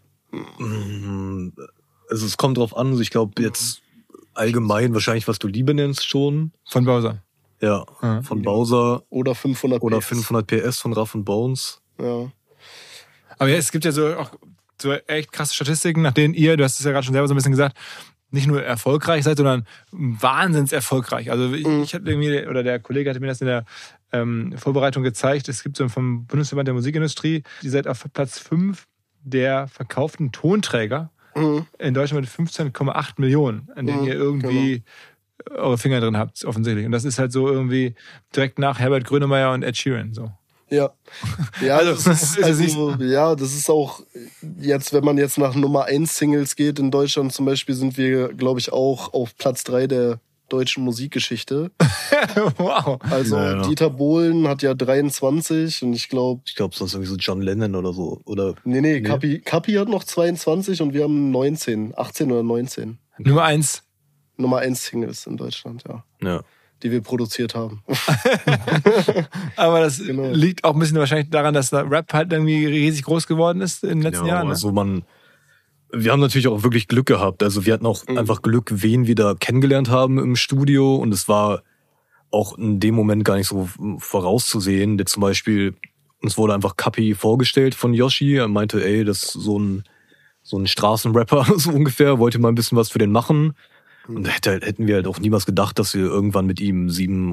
Also es kommt drauf an. Also ich glaube jetzt allgemein wahrscheinlich, was du Liebe nennst schon. Von Bowser. Ja, von Bowser. Oder 500 PS. Oder 500 PS von Raff und Bones. Ja. Aber ja, es gibt ja so auch so echt krasse Statistiken, nach denen ihr, du hast es ja gerade schon selber so ein bisschen gesagt, nicht nur erfolgreich seid, sondern wahnsinns erfolgreich. Also ich hatte irgendwie, oder der Kollege hatte mir das in der Vorbereitung gezeigt, es gibt so vom Bundesverband der Musikindustrie, die seid auf Platz 5 der verkauften Tonträger in Deutschland mit 15,8 Millionen, an denen ihr irgendwie eure Finger drin habt, offensichtlich. Und das ist halt so irgendwie direkt nach Herbert Grönemeyer und Ed Sheeran so. Ja. Ja, das ist auch jetzt, wenn man jetzt nach Nummer 1 Singles geht in Deutschland zum Beispiel, sind wir, glaube ich, auch auf Platz 3 der deutschen Musikgeschichte. Wow. Also Dieter Bohlen hat ja 23 und ich glaube... es ist irgendwie so John Lennon oder so. Oder Nee. Kapi hat noch 22 und wir haben 18 oder 19. Nummer 1 Singles in Deutschland, ja. Die wir produziert haben. Aber das liegt auch ein bisschen wahrscheinlich daran, dass der Rap halt irgendwie riesig groß geworden ist in den letzten Jahren. Ne? Also man Wir haben natürlich auch wirklich Glück gehabt. Also wir hatten auch einfach Glück, wen wir da kennengelernt haben im Studio. Und es war auch in dem Moment gar nicht so vorauszusehen. Zum Beispiel, uns wurde einfach Kapi vorgestellt von Yoshi. Er meinte, ey, das ist so ein Straßenrapper, so ungefähr. Wollte mal ein bisschen was für den machen. Und da hätten wir halt auch niemals gedacht, dass wir irgendwann mit ihm 7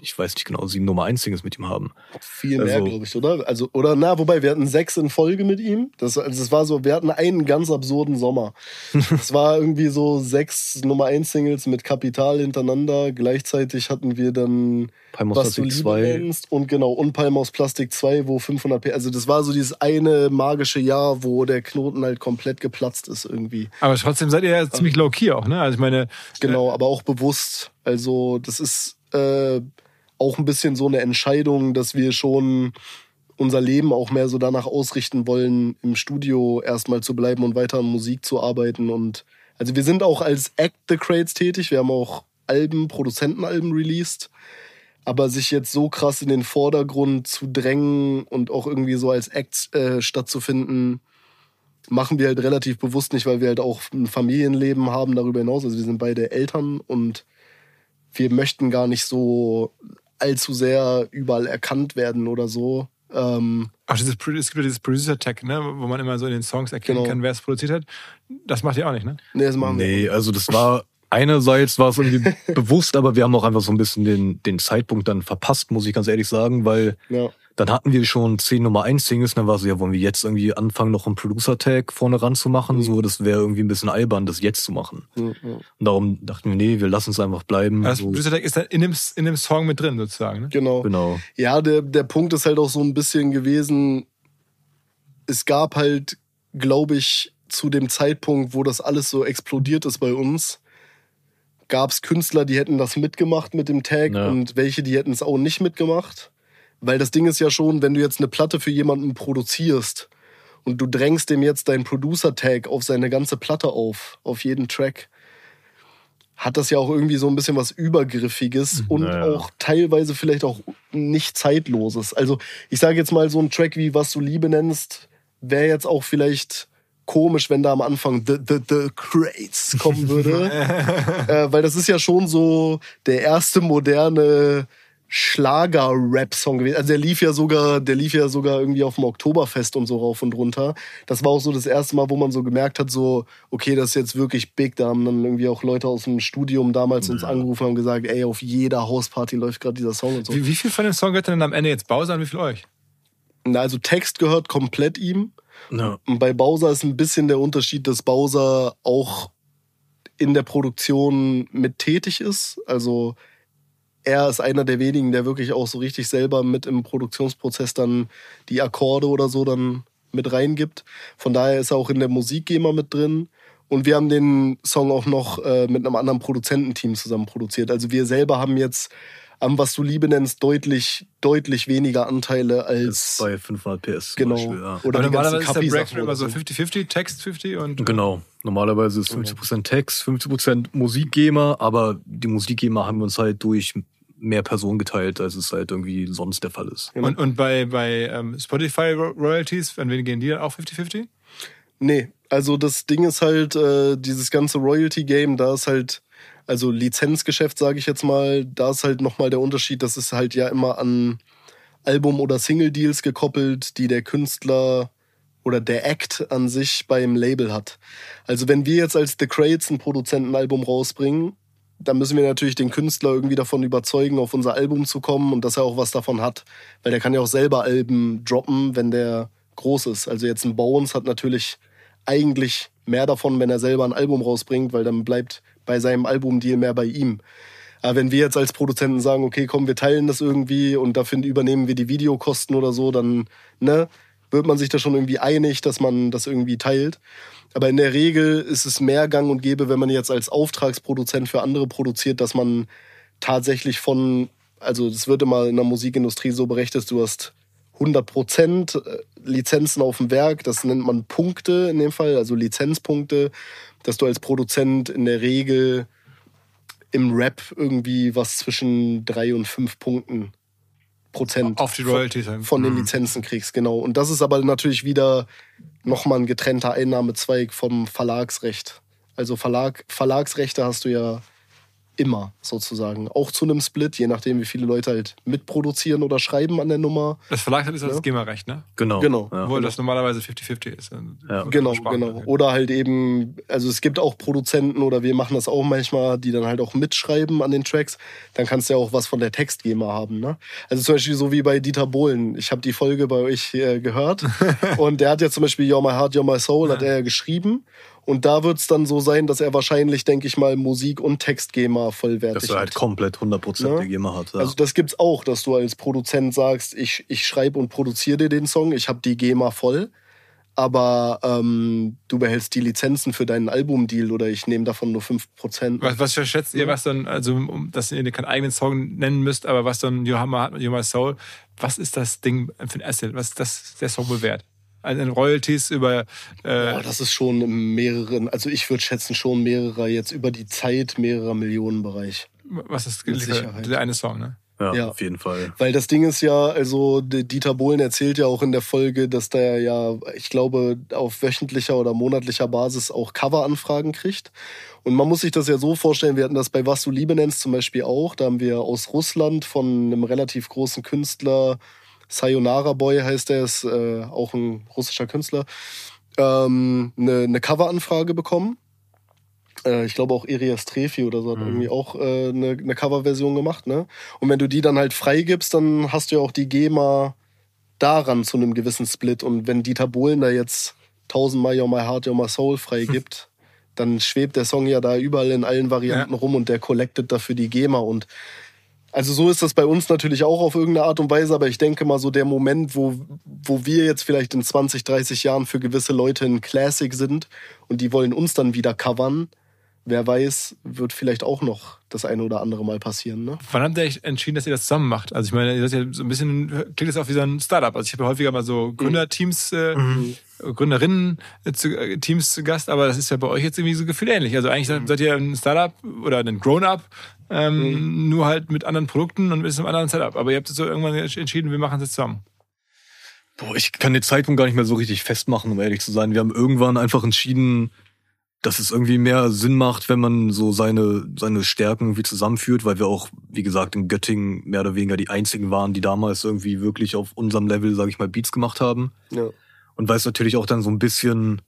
Nummer 1 Singles mit ihm haben. Viel mehr, glaube ich, oder? Also, wobei, wir hatten 6 in Folge mit ihm. Das war so, wir hatten einen ganz absurden Sommer. Es war irgendwie so 6 Nummer 1 Singles mit Kapital hintereinander. Gleichzeitig hatten wir dann Palm aus Was du Plastik Liebe 2. nennst und Palm aus Plastik 2, wo 500 P. Also das war so dieses eine magische Jahr, wo der Knoten halt komplett geplatzt ist irgendwie. Aber trotzdem seid ihr ja ziemlich low-key auch, ne? Also ich meine... Genau, aber auch bewusst. Also das ist auch ein bisschen so eine Entscheidung, dass wir schon unser Leben auch mehr so danach ausrichten wollen, im Studio erstmal zu bleiben und weiter an Musik zu arbeiten. Und also wir sind auch als Act The Crates tätig. Wir haben auch Produzentenalben released. Aber sich jetzt so krass in den Vordergrund zu drängen und auch irgendwie so als Act stattzufinden, machen wir halt relativ bewusst nicht, weil wir halt auch ein Familienleben haben darüber hinaus. Also wir sind beide Eltern und wir möchten gar nicht so allzu sehr überall erkannt werden oder so. Ach, es gibt ja dieses Producer-Tag, ne, wo man immer so in den Songs erkennen kann, wer es produziert hat. Das macht ihr auch nicht, ne? Nee, das machen wir nicht. Also das war... Einerseits war es irgendwie bewusst, aber wir haben auch einfach so ein bisschen den Zeitpunkt dann verpasst, muss ich ganz ehrlich sagen, weil dann hatten wir schon 10 Nummer 1 Singles, dann war so, ja, wollen wir jetzt irgendwie anfangen, noch einen Producer-Tag vorne ran zu machen? So, das wäre irgendwie ein bisschen albern, das jetzt zu machen. Und darum dachten wir, nee, wir lassen es einfach bleiben. Das Producer-Tag ist dann in dem Song mit drin, sozusagen, ne? Genau. Ja, der Punkt ist halt auch so ein bisschen gewesen, es gab halt, glaube ich, zu dem Zeitpunkt, wo das alles so explodiert ist bei uns, gab es Künstler, die hätten das mitgemacht mit dem Tag und welche, die hätten es auch nicht mitgemacht. Weil das Ding ist ja schon, wenn du jetzt eine Platte für jemanden produzierst und du drängst dem jetzt deinen Producer-Tag auf seine ganze Platte auf jeden Track, hat das ja auch irgendwie so ein bisschen was Übergriffiges und auch teilweise vielleicht auch nicht Zeitloses. Also ich sage jetzt mal, so ein Track wie Was du Liebe nennst, wäre jetzt auch vielleicht... komisch, wenn da am Anfang The Crates kommen würde. Weil das ist ja schon so der erste moderne Schlager-Rap-Song gewesen. Also der lief ja sogar irgendwie auf dem Oktoberfest und so rauf und runter. Das war auch so das erste Mal, wo man so gemerkt hat, so, okay, das ist jetzt wirklich big. Da haben dann irgendwie auch Leute aus dem Studium damals uns angerufen und haben gesagt, ey, auf jeder Hausparty läuft gerade dieser Song und so. Wie viel von dem Song gehört denn am Ende jetzt Bowser und wie viel euch? Also Text gehört komplett ihm. Ja. Und bei Bowser ist ein bisschen der Unterschied, dass Bowser auch in der Produktion mit tätig ist. Also er ist einer der wenigen, der wirklich auch so richtig selber mit im Produktionsprozess dann die Akkorde oder so dann mit reingibt. Von daher ist er auch in der Musik-GEMA mit drin. Und wir haben den Song auch noch mit einem anderen Produzententeam zusammen produziert. Also wir selber haben jetzt am Was du Liebe nennst deutlich weniger Anteile als bei 500 PS. Genau. Beispiel, ja. Oder aber die ganzen normalerweise ist der Breakthrough immer so so. 50-50, Text 50 und... Genau. Normalerweise ist 50% Text, 50% Musik-GEMA, aber die Musik-GEMA haben wir uns halt durch mehr Personen geteilt, als es halt irgendwie sonst der Fall ist. Und bei Spotify Royalties, an wen gehen die dann auch 50-50? Nee, also das Ding ist halt, dieses ganze Royalty-Game, da ist halt, also Lizenzgeschäft, sage ich jetzt mal, da ist halt nochmal der Unterschied, das ist halt ja immer an Album- oder Single-Deals gekoppelt, die der Künstler oder der Act an sich beim Label hat. Also wenn wir jetzt als The Crates ein Produzentenalbum rausbringen, dann müssen wir natürlich den Künstler irgendwie davon überzeugen, auf unser Album zu kommen und dass er auch was davon hat. Weil der kann ja auch selber Alben droppen, wenn der groß ist. Also jetzt ein Bones hat natürlich eigentlich mehr davon, wenn er selber ein Album rausbringt, weil dann bleibt bei seinem Albumdeal mehr bei ihm. Aber wenn wir jetzt als Produzenten sagen, okay, komm, wir teilen das irgendwie und dafür übernehmen wir die Videokosten oder so, dann wird man sich da schon irgendwie einig, dass man das irgendwie teilt. Aber in der Regel ist es mehr gang und gäbe, wenn man jetzt als Auftragsproduzent für andere produziert, dass man tatsächlich also das wird immer in der Musikindustrie so berechnet, du hast 100% Lizenzen auf dem Werk, das nennt man Punkte in dem Fall, also Lizenzpunkte, dass du als Produzent in der Regel im Rap irgendwie was zwischen 3 und 5 Punkten auf die Royalties von den Lizenzen kriegst, genau. Und das ist aber natürlich wieder nochmal ein getrennter Einnahmezweig vom Verlagsrecht. Also Verlagsrechte hast du ja immer sozusagen. Auch zu einem Split, je nachdem, wie viele Leute halt mitproduzieren oder schreiben an der Nummer. Das Verlagsrecht ist das GEMA-Recht, ne? Genau. Ja. Obwohl das normalerweise 50-50 ist. Ja. Genau. Oder halt eben, also es gibt auch Produzenten oder wir machen das auch manchmal, die dann halt auch mitschreiben an den Tracks. Dann kannst du ja auch was von der Text-GEMA haben, ne? Also zum Beispiel so wie bei Dieter Bohlen. Ich habe die Folge bei euch gehört und der hat ja zum Beispiel You're My Heart, You're My Soul, hat er ja geschrieben. Und da wird es dann so sein, dass er wahrscheinlich, denke ich mal, Musik- und Text-GEMA vollwertig hat. Dass er halt komplett 100% der GEMA hat. Ja. Also das gibt's auch, dass du als Produzent sagst, ich schreibe und produziere dir den Song, ich habe die GEMA voll, aber du behältst die Lizenzen für deinen Albumdeal oder ich nehme davon nur 5%. Was schätzt ihr, was dann, also dass ihr keinen eigenen Song nennen müsst, aber was dann You're My Soul, was ist das Ding für ein Asset? Was ist der Song wohl wert? Also in Royalties über... das ist schon in mehreren, also ich würde schätzen schon jetzt über die Zeit mehrerer Millionen Bereich. Was ist der eine Song, ne? Ja, auf jeden Fall. Weil das Ding ist ja, also Dieter Bohlen erzählt ja auch in der Folge, dass der ja, ich glaube, auf wöchentlicher oder monatlicher Basis auch Coveranfragen kriegt. Und man muss sich das ja so vorstellen, wir hatten das bei Was du Liebe nennst zum Beispiel auch, da haben wir aus Russland von einem relativ großen Künstler, Sayonara Boy heißt der, ist auch ein russischer Künstler, eine Coveranfrage bekommen. Ich glaube auch Irias Trefi oder so hat irgendwie auch eine Coverversion gemacht, ne? Und wenn du die dann halt freigibst, dann hast du ja auch die GEMA daran zu einem gewissen Split. Und wenn Dieter Bohlen da jetzt 1000-mal You're My Heart, You're My Soul freigibt, dann schwebt der Song ja da überall in allen Varianten rum und der collectet dafür die GEMA. Und also so ist das bei uns natürlich auch auf irgendeine Art und Weise, aber ich denke mal so der Moment, wo wir jetzt vielleicht in 20, 30 Jahren für gewisse Leute ein Classic sind und die wollen uns dann wieder covern, wer weiß, wird vielleicht auch noch das eine oder andere Mal passieren, ne? Wann habt ihr entschieden, dass ihr das zusammen macht? Also ich meine, ihr seid ja so ein bisschen, klingt das auch wie so ein Startup. Also ich habe ja häufiger mal so Gründerteams, Gründerinnen-Teams zu Gast, aber das ist ja bei euch jetzt irgendwie so gefühlt ähnlich. Also eigentlich seid ihr ein Startup oder ein Grown-up, nur halt mit anderen Produkten und mit einem anderen Setup. Aber ihr habt so irgendwann entschieden, wir machen es jetzt zusammen. Boah, ich kann den Zeitpunkt gar nicht mehr so richtig festmachen, um ehrlich zu sein. Wir haben irgendwann einfach entschieden, dass es irgendwie mehr Sinn macht, wenn man so seine Stärken irgendwie zusammenführt, weil wir auch, wie gesagt, in Göttingen mehr oder weniger die einzigen waren, die damals irgendwie wirklich auf unserem Level, sag ich mal, Beats gemacht haben. Ja. Und weil es natürlich auch dann so ein bisschen,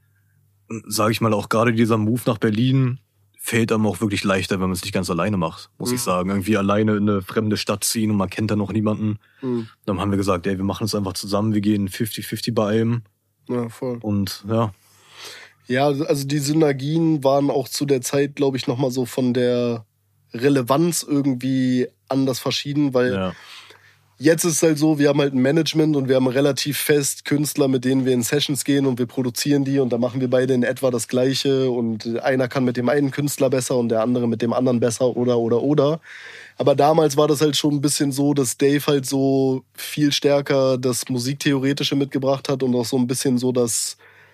sag ich mal, auch gerade dieser Move nach Berlin fällt einem auch wirklich leichter, wenn man es nicht ganz alleine macht, muss ich sagen. Irgendwie alleine in eine fremde Stadt ziehen und man kennt da noch niemanden. Dann haben wir gesagt, ey, wir machen es einfach zusammen, wir gehen 50-50 bei allem. Ja, voll. Und ja. Ja, also die Synergien waren auch zu der Zeit, glaube ich, nochmal so von der Relevanz irgendwie anders verschieden, weil jetzt ist es halt so, wir haben halt ein Management und wir haben relativ fest Künstler, mit denen wir in Sessions gehen und wir produzieren die und da machen wir beide in etwa das Gleiche und einer kann mit dem einen Künstler besser und der andere mit dem anderen besser oder. Aber damals war das halt schon ein bisschen so, dass Dave halt so viel stärker das Musiktheoretische mitgebracht hat und auch so ein bisschen so das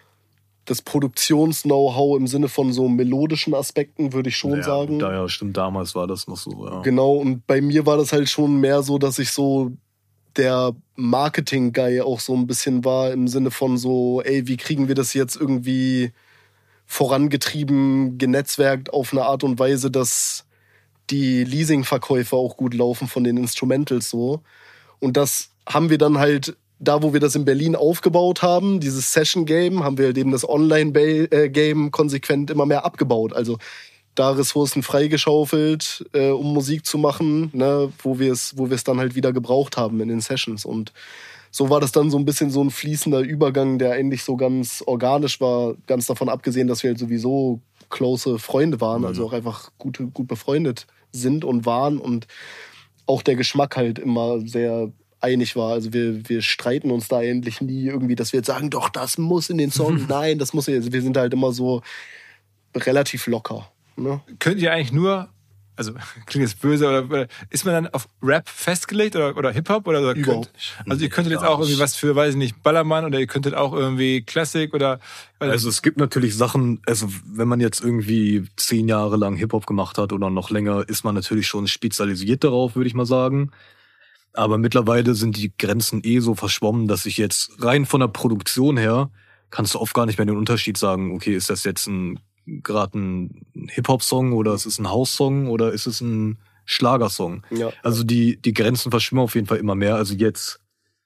Produktions-Know-how im Sinne von so melodischen Aspekten, würde ich schon sagen. Ja, stimmt, damals war das noch so, ja. Genau, und bei mir war das halt schon mehr so, dass ich so der Marketing-Guy auch so ein bisschen war, im Sinne von so, ey, wie kriegen wir das jetzt irgendwie vorangetrieben, genetzwerkt auf eine Art und Weise, dass die Leasing-Verkäufe auch gut laufen von den Instrumentals so. Und das haben wir dann halt da, wo wir das in Berlin aufgebaut haben, dieses Session-Game, haben wir halt eben das Online-Game konsequent immer mehr abgebaut. Also da Ressourcen freigeschaufelt, um Musik zu machen, ne, wo wir es dann halt wieder gebraucht haben in den Sessions. Und so war das dann so ein bisschen so ein fließender Übergang, der eigentlich so ganz organisch war, ganz davon abgesehen, dass wir halt sowieso close Freunde waren, also auch einfach gut befreundet sind und waren und auch der Geschmack halt immer sehr einig war. Also wir streiten uns da eigentlich nie irgendwie, dass wir jetzt sagen, doch, das muss in den Song. Nein, das muss nicht. Also wir sind halt immer so relativ locker. Ne? Könnt ihr eigentlich nur, also klingt jetzt böse, oder ist man dann auf Rap festgelegt oder Hip-Hop? Oder überhaupt nicht. Also ihr könntet jetzt auch irgendwie was für, weiß ich nicht, Ballermann oder ihr könntet auch irgendwie Classic oder... Also es gibt natürlich Sachen, also wenn man jetzt irgendwie 10 Jahre lang Hip-Hop gemacht hat oder noch länger, ist man natürlich schon spezialisiert darauf, würde ich mal sagen. Aber mittlerweile sind die Grenzen so verschwommen, dass ich jetzt rein von der Produktion her kannst du oft gar nicht mehr den Unterschied sagen, okay, ist das jetzt gerade ein Hip-Hop-Song oder ist es ein House-Song oder ist es ein Schlagersong? Ja. Also die Grenzen verschwimmen auf jeden Fall immer mehr. Also jetzt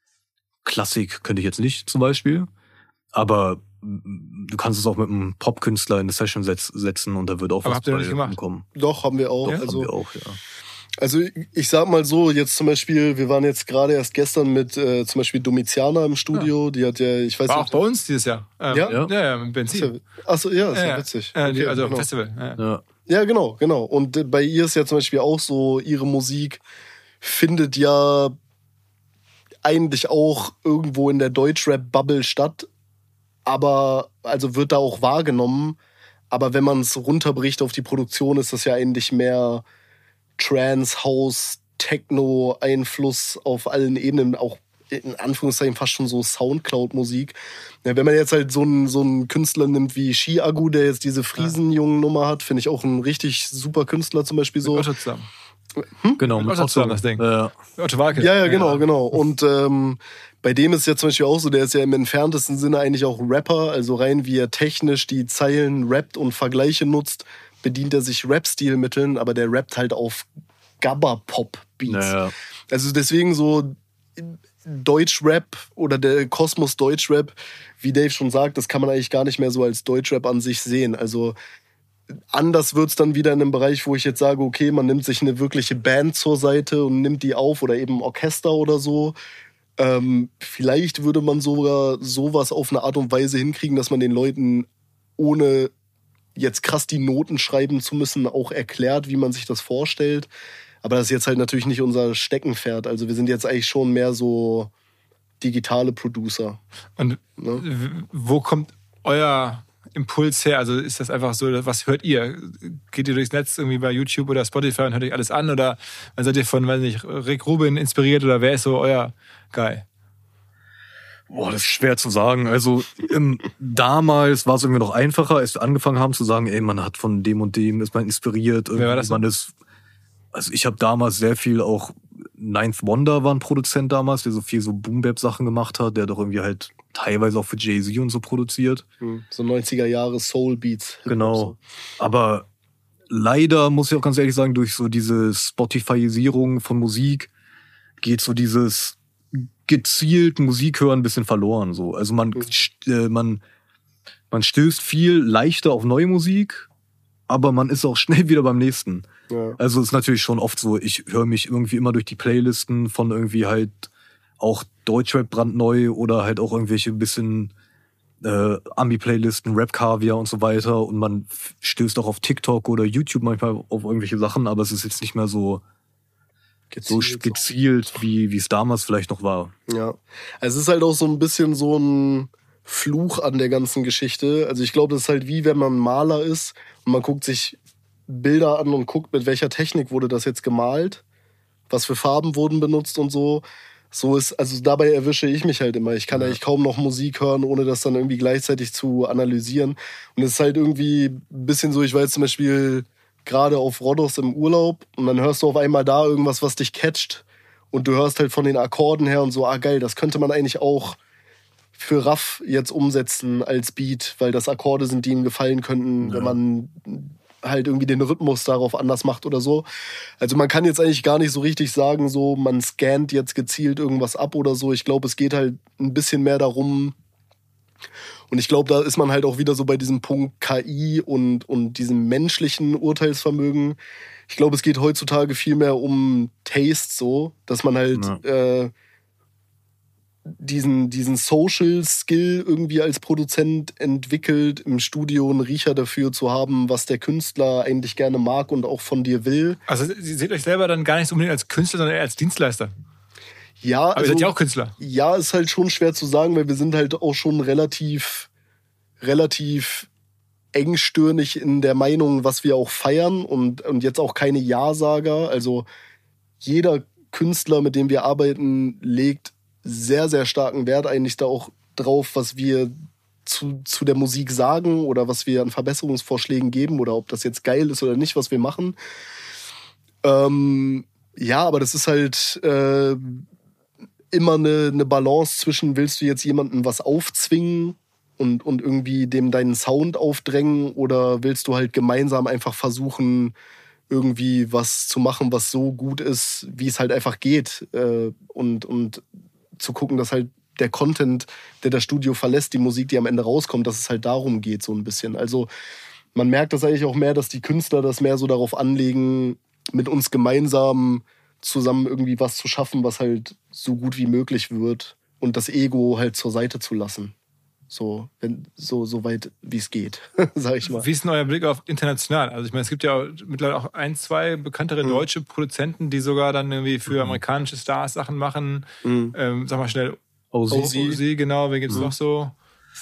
Klassik könnte ich jetzt nicht zum Beispiel, aber du kannst es auch mit einem Popkünstler in eine Session setzen und da wird auch aber was habt ihr noch nicht gemacht? kommen. Doch, haben wir auch. Ja, also, haben wir auch, ja. Also ich sag mal so, jetzt zum Beispiel, wir waren jetzt gerade erst gestern mit zum Beispiel Domiziana im Studio, die hat ja, ich weiß War nicht. auch bei uns dieses Jahr. Ja? mit Benzin. Achso, ja, ist ja witzig. Okay, also genau. Festival. Ja. Ja, genau. Und bei ihr ist ja zum Beispiel auch so, ihre Musik findet ja eigentlich auch irgendwo in der Deutschrap-Bubble statt, aber also wird da auch wahrgenommen. Aber wenn man es runterbricht auf die Produktion, ist das ja eigentlich mehr Trance, House, Techno, Einfluss auf allen Ebenen, auch in Anführungszeichen fast schon so Soundcloud-Musik. Ja, wenn man jetzt halt so einen Künstler nimmt wie Shiagu, der jetzt diese Friesenjungen-Nummer hat, finde ich auch ein richtig super Künstler zum Beispiel so. Mit Otto zusammen. Genau, Mit Otto zusammen das Ding. Otto Walke. Ja, genau. Und bei dem ist ja zum Beispiel auch so, der ist ja im entferntesten Sinne eigentlich auch Rapper, also rein wie er technisch die Zeilen rappt und Vergleiche nutzt, bedient er sich Rap-Stilmitteln, aber der rappt halt auf Gabba-Pop-Beats. Naja. Also deswegen so Deutschrap oder der Kosmos Deutschrap, wie Dave schon sagt, das kann man eigentlich gar nicht mehr so als Deutschrap an sich sehen. Also anders wird's dann wieder in einem Bereich, wo ich jetzt sage, okay, man nimmt sich eine wirkliche Band zur Seite und nimmt die auf oder eben Orchester oder so. Vielleicht würde man sogar sowas auf eine Art und Weise hinkriegen, dass man den Leuten ohne jetzt krass die Noten schreiben zu müssen, auch erklärt, wie man sich das vorstellt. Aber das ist jetzt halt natürlich nicht unser Steckenpferd. Also wir sind jetzt eigentlich schon mehr so digitale Producer. Und wo kommt euer Impuls her? Also ist das einfach so, was hört ihr? Geht ihr durchs Netz irgendwie bei YouTube oder Spotify und hört euch alles an? Oder seid ihr von, weiß nicht, Rick Rubin inspiriert? Oder wer ist so euer Guy? Boah, das ist schwer zu sagen. Also damals war es irgendwie noch einfacher, als wir angefangen haben zu sagen, ey, man hat von dem und dem, ist man inspiriert. Wer war das? Also ich habe damals sehr viel auch, Ninth Wonder war ein Produzent damals, der so viel so Boom-Bap-Sachen gemacht hat, der doch irgendwie halt teilweise auch für Jay-Z und so produziert. So 90er Jahre Soul-Beats. Genau. Aber leider, muss ich auch ganz ehrlich sagen, durch so diese Spotifyisierung von Musik geht so dieses gezielt Musik hören ein bisschen verloren. So. Also man stößt viel leichter auf neue Musik, aber man ist auch schnell wieder beim nächsten. Ja. Also ist natürlich schon oft so, ich höre mich irgendwie immer durch die Playlisten von irgendwie halt auch Deutschrap brandneu oder halt auch irgendwelche bisschen Ami-Playlisten, Rap-Kaviar und so weiter und man stößt auch auf TikTok oder YouTube manchmal auf irgendwelche Sachen, aber es ist jetzt nicht mehr so gezielt, wie es damals vielleicht noch war. Ja, also es ist halt auch so ein bisschen so ein Fluch an der ganzen Geschichte. Also ich glaube, das ist halt wie, wenn man Maler ist und man guckt sich Bilder an und guckt, mit welcher Technik wurde das jetzt gemalt, was für Farben wurden benutzt und so. So ist, also dabei erwische ich mich halt immer. Ich kann eigentlich kaum noch Musik hören, ohne das dann irgendwie gleichzeitig zu analysieren. Und es ist halt irgendwie ein bisschen so, ich war jetzt zum Beispiel gerade auf Rhodos im Urlaub und dann hörst du auf einmal da irgendwas, was dich catcht und du hörst halt von den Akkorden her und so, geil, das könnte man eigentlich auch für Raff jetzt umsetzen als Beat, weil das Akkorde sind, die ihm gefallen könnten, wenn man halt irgendwie den Rhythmus darauf anders macht oder so. Also man kann jetzt eigentlich gar nicht so richtig sagen, so man scannt jetzt gezielt irgendwas ab oder so. Ich glaube, es geht halt ein bisschen mehr darum, und ich glaube, da ist man halt auch wieder so bei diesem Punkt KI und diesem menschlichen Urteilsvermögen. Ich glaube, es geht heutzutage viel mehr um Taste so, dass man halt diesen Social Skill irgendwie als Produzent entwickelt, im Studio einen Riecher dafür zu haben, was der Künstler eigentlich gerne mag und auch von dir will. Also Sie seht euch selber dann gar nicht so unbedingt als Künstler, sondern eher als Dienstleister. Ja, aber ihr seid ja auch Künstler. Ja, ist halt schon schwer zu sagen, weil wir sind halt auch schon relativ engstirnig in der Meinung, was wir auch feiern und jetzt auch keine Ja-Sager. Also jeder Künstler, mit dem wir arbeiten, legt sehr, sehr starken Wert eigentlich da auch drauf, was wir zu der Musik sagen oder was wir an Verbesserungsvorschlägen geben oder ob das jetzt geil ist oder nicht, was wir machen. Ja, aber das ist halt immer eine Balance zwischen, willst du jetzt jemandem was aufzwingen und irgendwie dem deinen Sound aufdrängen oder willst du halt gemeinsam einfach versuchen, irgendwie was zu machen, was so gut ist, wie es halt einfach geht und zu gucken, dass halt der Content, der das Studio verlässt, die Musik, die am Ende rauskommt, dass es halt darum geht so ein bisschen. Also man merkt das eigentlich auch mehr, dass die Künstler das mehr so darauf anlegen, mit uns gemeinsam zusammen irgendwie was zu schaffen, was halt so gut wie möglich wird und das Ego halt zur Seite zu lassen. So weit wie es geht, sag ich mal. Wie ist denn euer Blick auf international? Also ich meine, es gibt ja mittlerweile auch 1, 2 bekanntere deutsche Produzenten, die sogar dann irgendwie für amerikanische Stars Sachen machen. Sag mal schnell. OZ, genau. Wer gibt's noch so?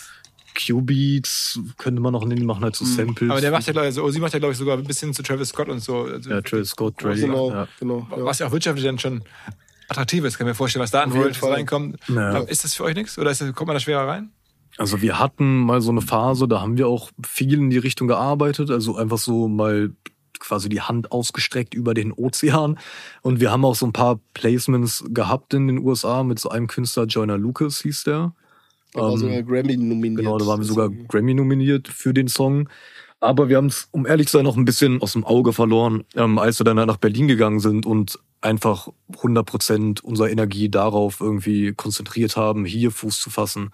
Q-Beats könnte man noch nehmen, die machen halt so Samples. Aber der macht ja, glaube ich, OZ macht ja, glaube ich, sogar ein bisschen zu Travis Scott und so. Also ja, Travis Scott, Drake. Genau. Was ja auch wirtschaftlich dann schon attraktiv ist, kann ich mir vorstellen, was da an Royalties reinkommt. Ja. Ist das für euch nichts? Oder kommt man da schwerer rein? Also wir hatten mal so eine Phase, da haben wir auch viel in die Richtung gearbeitet, also einfach so mal quasi die Hand ausgestreckt über den Ozean. Und wir haben auch so ein paar Placements gehabt in den USA mit so einem Künstler, Joyner Lucas hieß der. Der war sogar Grammy nominiert. Genau, da waren wir sogar Grammy nominiert für den Song. Aber wir haben es, um ehrlich zu sein, noch ein bisschen aus dem Auge verloren, als wir dann nach Berlin gegangen sind und einfach 100% unserer Energie darauf irgendwie konzentriert haben, hier Fuß zu fassen.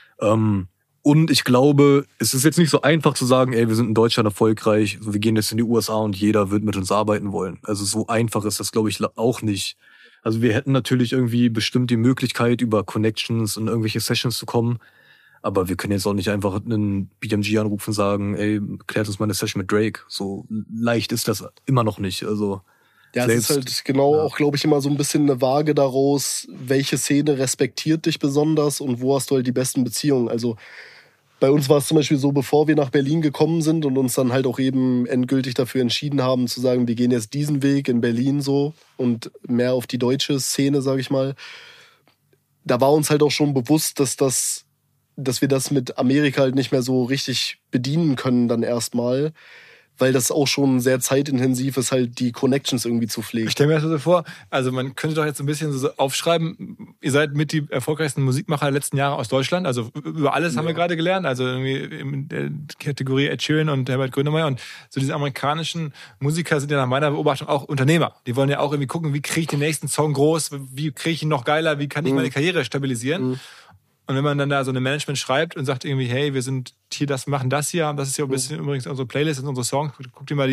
Und ich glaube, es ist jetzt nicht so einfach zu sagen, ey, wir sind in Deutschland erfolgreich, wir gehen jetzt in die USA und jeder wird mit uns arbeiten wollen. Also so einfach ist das, glaube ich, auch nicht. Also wir hätten natürlich irgendwie bestimmt die Möglichkeit, über Connections und irgendwelche Sessions zu kommen. Aber wir können jetzt auch nicht einfach einen BMG anrufen und sagen, ey, klärt uns mal eine Session mit Drake. So leicht ist das immer noch nicht. Also ja, es ist halt genau auch, glaube ich, immer so ein bisschen eine Waage daraus, welche Szene respektiert dich besonders und wo hast du halt die besten Beziehungen. Also bei uns war es zum Beispiel so, bevor wir nach Berlin gekommen sind und uns dann halt auch eben endgültig dafür entschieden haben, zu sagen, wir gehen jetzt diesen Weg in Berlin so und mehr auf die deutsche Szene, sage ich mal. Da war uns halt auch schon bewusst, dass wir das mit Amerika halt nicht mehr so richtig bedienen können dann erstmal, weil das auch schon sehr zeitintensiv ist, halt die Connections irgendwie zu pflegen. Ich stelle mir das so vor, also man könnte doch jetzt ein bisschen so aufschreiben, ihr seid mit die erfolgreichsten Musikmacher der letzten Jahre aus Deutschland, also über alles haben wir gerade gelernt, also irgendwie in der Kategorie Ed Sheeran und Herbert Grönemeyer und so diese amerikanischen Musiker sind ja nach meiner Beobachtung auch Unternehmer. Die wollen ja auch irgendwie gucken, wie kriege ich den nächsten Song groß, wie kriege ich ihn noch geiler, wie kann ich meine Karriere stabilisieren. Und wenn man dann da so eine Management schreibt und sagt irgendwie, hey, wir sind hier, machen das hier, das ist ja ein bisschen übrigens unsere Playlist, unsere Songs, guck dir mal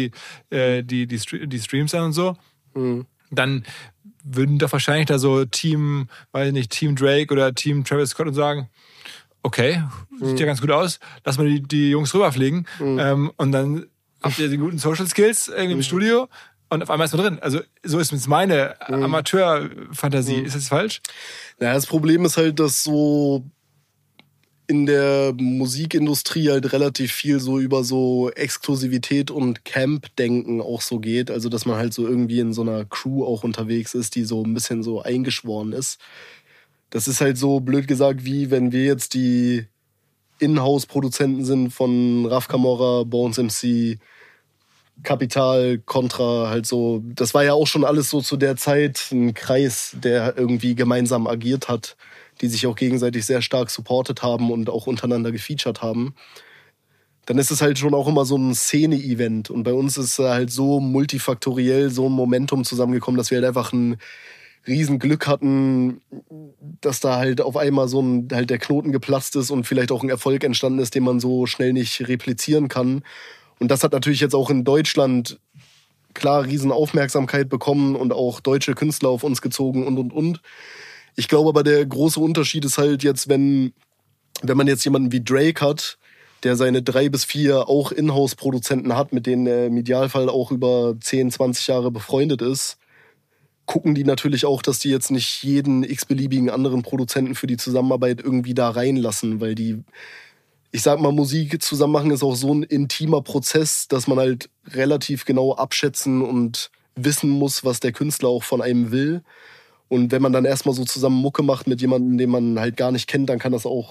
die Streams an und so, dann würden doch wahrscheinlich da so Team Drake oder Team Travis Scott und sagen, okay, sieht ja ganz gut aus, lass mal die Jungs rüberfliegen und dann habt ihr die guten Social Skills irgendwie im Studio und auf einmal ist man drin. Also so ist jetzt meine Amateurfantasie. Ist das falsch? Naja, das Problem ist halt, dass so in der Musikindustrie halt relativ viel so über so Exklusivität und Camp-Denken auch so geht. Also dass man halt so irgendwie in so einer Crew auch unterwegs ist, die so ein bisschen so eingeschworen ist. Das ist halt so blöd gesagt, wie wenn wir jetzt die Inhouse-Produzenten sind von Raf Camora, Bones MC, Kapital, Contra, halt so. Das war ja auch schon alles so zu der Zeit ein Kreis, der irgendwie gemeinsam agiert hat, die sich auch gegenseitig sehr stark supportet haben und auch untereinander gefeatured haben. Dann ist es halt schon auch immer so ein Szene-Event. Und bei uns ist halt so multifaktoriell so ein Momentum zusammengekommen, dass wir halt einfach ein Riesenglück hatten, dass da halt auf einmal so halt der Knoten geplatzt ist und vielleicht auch ein Erfolg entstanden ist, den man so schnell nicht replizieren kann. Und das hat natürlich jetzt auch in Deutschland klar riesen Aufmerksamkeit bekommen und auch deutsche Künstler auf uns gezogen und. Ich glaube aber, der große Unterschied ist halt jetzt, wenn man jetzt jemanden wie Drake hat, der seine 3 bis 4 auch Inhouse-Produzenten hat, mit denen er im Idealfall auch über 10, 20 Jahre befreundet ist, gucken die natürlich auch, dass die jetzt nicht jeden x-beliebigen anderen Produzenten für die Zusammenarbeit irgendwie da reinlassen, weil die, ich sag mal, Musik zusammen machen ist auch so ein intimer Prozess, dass man halt relativ genau abschätzen und wissen muss, was der Künstler auch von einem will. Und wenn man dann erstmal so zusammen Mucke macht mit jemandem, den man halt gar nicht kennt, dann kann das auch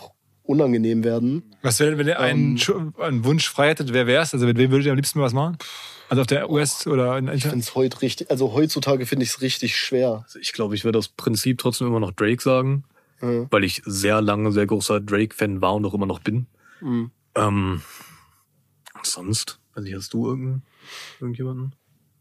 unangenehm werden. Was wäre denn, wenn ihr einen Wunsch frei hättet, wer wär's? Also mit wem würdet ihr am liebsten was machen? Also auf der US oder in Ich finde es heute richtig, also heutzutage finde ich es richtig schwer. Also ich glaube, ich werde aus Prinzip trotzdem immer noch Drake sagen, weil ich sehr lange sehr großer Drake-Fan war und auch immer noch bin. Sonst, also hast du irgendjemanden?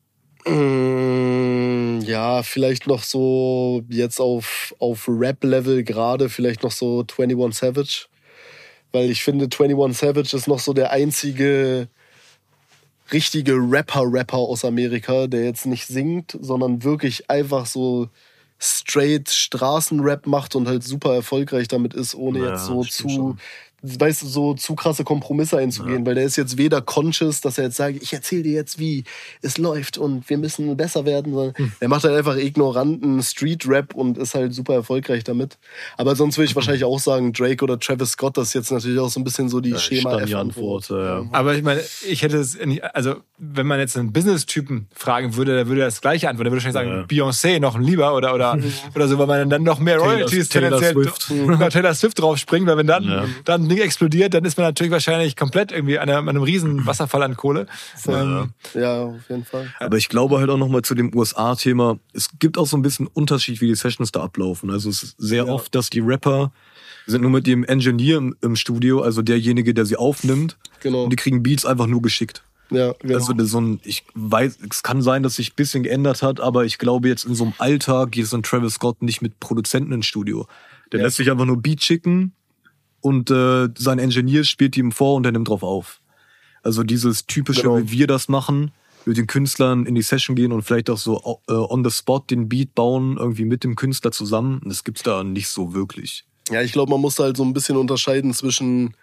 Ja, vielleicht noch so jetzt auf Rap-Level gerade, vielleicht noch so 21 Savage. Weil ich finde, 21 Savage ist noch so der einzige richtige Rapper aus Amerika, der jetzt nicht singt, sondern wirklich einfach so straight Straßenrap macht und halt super erfolgreich damit ist, ohne jetzt so zu krasse Kompromisse einzugehen, weil der ist jetzt weder conscious, dass er jetzt sagt, ich erzähle dir jetzt, wie es läuft und wir müssen besser werden, sondern er macht halt einfach ignoranten Street-Rap und ist halt super erfolgreich damit. Aber sonst würde ich wahrscheinlich auch sagen, Drake oder Travis Scott, das ist jetzt natürlich auch so ein bisschen so die Schema-F-Antwort. Ja. Aber ich meine, ich hätte es nicht, also wenn man jetzt einen Business-Typen fragen würde, der würde das gleiche antworten, der würde wahrscheinlich sagen, Beyoncé noch ein lieber oder so, weil man dann noch mehr Royalties Taylor Swift drauf springt, weil wenn dann Ding explodiert, dann ist man natürlich wahrscheinlich komplett irgendwie an einem riesen Wasserfall an Kohle. Ja, auf jeden Fall. Aber ich glaube halt auch nochmal zu dem USA-Thema, es gibt auch so ein bisschen Unterschied, wie die Sessions da ablaufen. Also es ist sehr oft, dass die Rapper sind nur mit dem Engineer im Studio, also derjenige, der sie aufnimmt. Genau. Und die kriegen Beats einfach nur geschickt. Ja, genau. Also ich weiß, es kann sein, dass sich ein bisschen geändert hat, aber ich glaube jetzt in so einem Alltag geht so ein Travis Scott nicht mit Produzenten ins Studio. Der lässt sich einfach nur Beat schicken und sein Engineer spielt ihm vor und er nimmt drauf auf. Also dieses typische, wie wir das machen, mit den Künstlern in die Session gehen und vielleicht auch so on the spot den Beat bauen, irgendwie mit dem Künstler zusammen. Das gibt's da nicht so wirklich. Ja, ich glaube, man muss halt so ein bisschen unterscheiden zwischen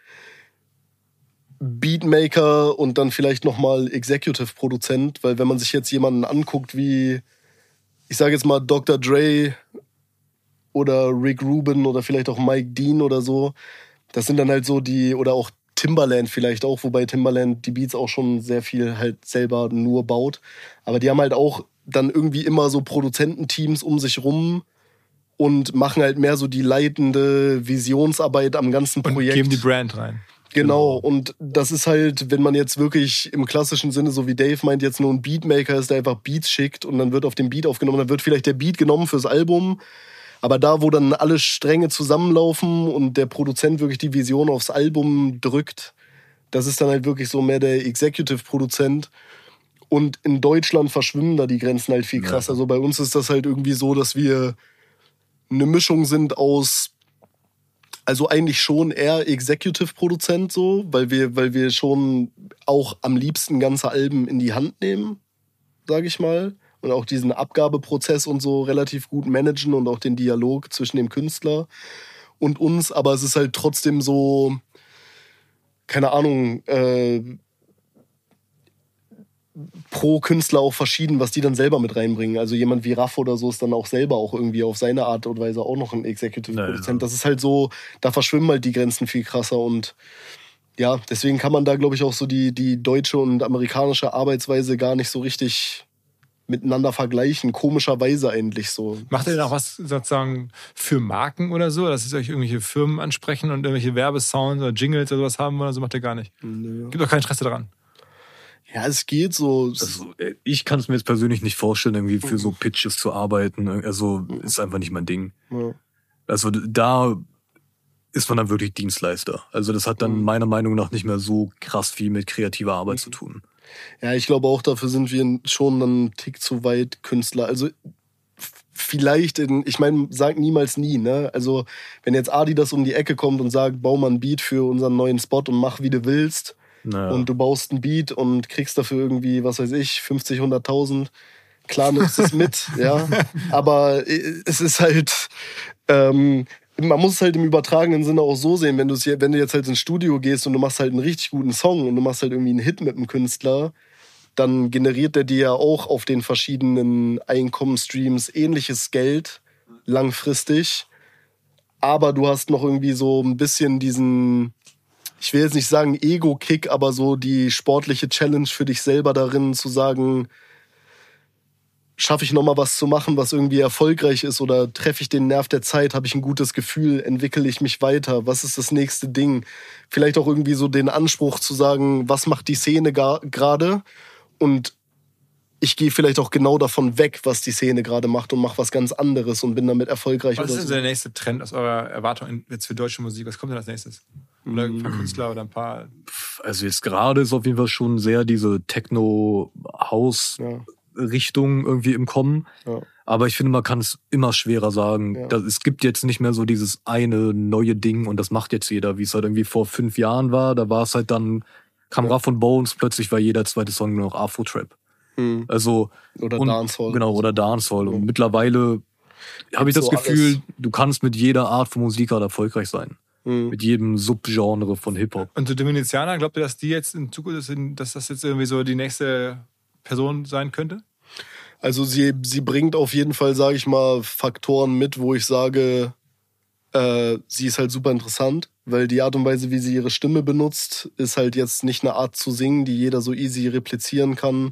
Beatmaker und dann vielleicht nochmal Executive-Produzent, weil wenn man sich jetzt jemanden anguckt wie, ich sage jetzt mal Dr. Dre oder Rick Rubin oder vielleicht auch Mike Dean oder so, das sind dann halt so die, oder auch Timbaland vielleicht auch, wobei Timbaland die Beats auch schon sehr viel halt selber nur baut, aber die haben halt auch dann irgendwie immer so Produzententeams um sich rum und machen halt mehr so die leitende Visionsarbeit am ganzen Projekt. Und geben die Brand rein. Genau, und das ist halt, wenn man jetzt wirklich im klassischen Sinne, so wie Dave meint, jetzt nur ein Beatmaker ist, der einfach Beats schickt und dann wird auf dem Beat aufgenommen, dann wird vielleicht der Beat genommen fürs Album, aber da, wo dann alle Stränge zusammenlaufen und der Produzent wirklich die Vision aufs Album drückt, das ist dann halt wirklich so mehr der Executive-Produzent. Und in Deutschland verschwimmen da die Grenzen halt viel krass. Also bei uns ist das halt irgendwie so, dass wir eine Mischung sind aus, also eigentlich schon eher Executive-Produzent so, weil wir schon auch am liebsten ganze Alben in die Hand nehmen, sage ich mal. Und auch diesen Abgabeprozess und so relativ gut managen und auch den Dialog zwischen dem Künstler und uns. Aber es ist halt trotzdem so, keine Ahnung, pro Künstler auch verschieden, was die dann selber mit reinbringen. Also jemand wie Raff oder so ist dann auch selber auch irgendwie auf seine Art und Weise auch noch ein Executive-Produzent. Das ist halt so, da verschwimmen halt die Grenzen viel krasser und ja, deswegen kann man da, glaube ich, auch so die deutsche und amerikanische Arbeitsweise gar nicht so richtig miteinander vergleichen. Komischerweise eigentlich so. Macht ihr denn auch was sozusagen für Marken oder so? Dass euch irgendwelche Firmen ansprechen und irgendwelche Werbesounds oder Jingles oder sowas haben wollen? So macht ihr gar nicht. Nö. Gibt auch kein Interesse daran. Ja, es geht so. Also, ich kann es mir jetzt persönlich nicht vorstellen, irgendwie für so Pitches zu arbeiten. Also ist einfach nicht mein Ding. Ja. Also da ist man dann wirklich Dienstleister. Also das hat dann meiner Meinung nach nicht mehr so krass viel mit kreativer Arbeit zu tun. Ja, ich glaube auch, dafür sind wir schon einen Tick zu weit Künstler. Also vielleicht, ich meine, sag niemals nie, ne? Also wenn jetzt Adidas um die Ecke kommt und sagt, bau mal einen Beat für unseren neuen Spot und mach, wie du willst, und du baust einen Beat und kriegst dafür irgendwie, was weiß ich, 50, 100.000, klar nimmst es mit, ja. Aber es ist halt, man muss es halt im übertragenen Sinne auch so sehen, wenn du jetzt halt ins Studio gehst und du machst halt einen richtig guten Song und du machst halt irgendwie einen Hit mit einem Künstler, dann generiert der dir ja auch auf den verschiedenen Einkommensstreams ähnliches Geld langfristig. Aber du hast noch irgendwie so ein bisschen diesen, ich will jetzt nicht sagen Ego-Kick, aber so die sportliche Challenge für dich selber darin zu sagen, schaffe ich nochmal was zu machen, was irgendwie erfolgreich ist, oder treffe ich den Nerv der Zeit, habe ich ein gutes Gefühl, entwickle ich mich weiter, was ist das nächste Ding? Vielleicht auch irgendwie so den Anspruch zu sagen, was macht die Szene gerade, und ich gehe vielleicht auch genau davon weg, was die Szene gerade macht, und mache was ganz anderes und bin damit erfolgreich. Was ist oder denn so. der nächste Trend aus eurer Erwartung jetzt für deutsche Musik? Was kommt denn als nächstes? Oder ein paar Künstler oder ein paar... Also jetzt gerade ist auf jeden Fall schon sehr diese Techno-House-Richtung irgendwie im Kommen. Ja. Aber ich finde, man kann es immer schwerer sagen. Ja. Es gibt jetzt nicht mehr so dieses eine neue Ding und das macht jetzt jeder, wie es halt irgendwie vor 5 Jahren war. Da war es halt dann, kam Ruff und Bones, plötzlich war jeder zweite Song nur noch Afro-Trap. Also, Oder Dancehall. Genau, oder Dancehall. Und mittlerweile habe ich das so Gefühl, alles. du kannst mit jeder Art von Musik halt erfolgreich sein. Mit jedem Subgenre von Hip-Hop. Und die Dominizianer, glaubt ihr, dass die jetzt in Zukunft sind, dass das jetzt irgendwie so die nächste Person sein könnte? Also sie bringt auf jeden Fall, sage ich mal, Faktoren mit, wo ich sage, sie ist halt super interessant, weil die Art und Weise, wie sie ihre Stimme benutzt, ist halt jetzt nicht eine Art zu singen, die jeder so easy replizieren kann.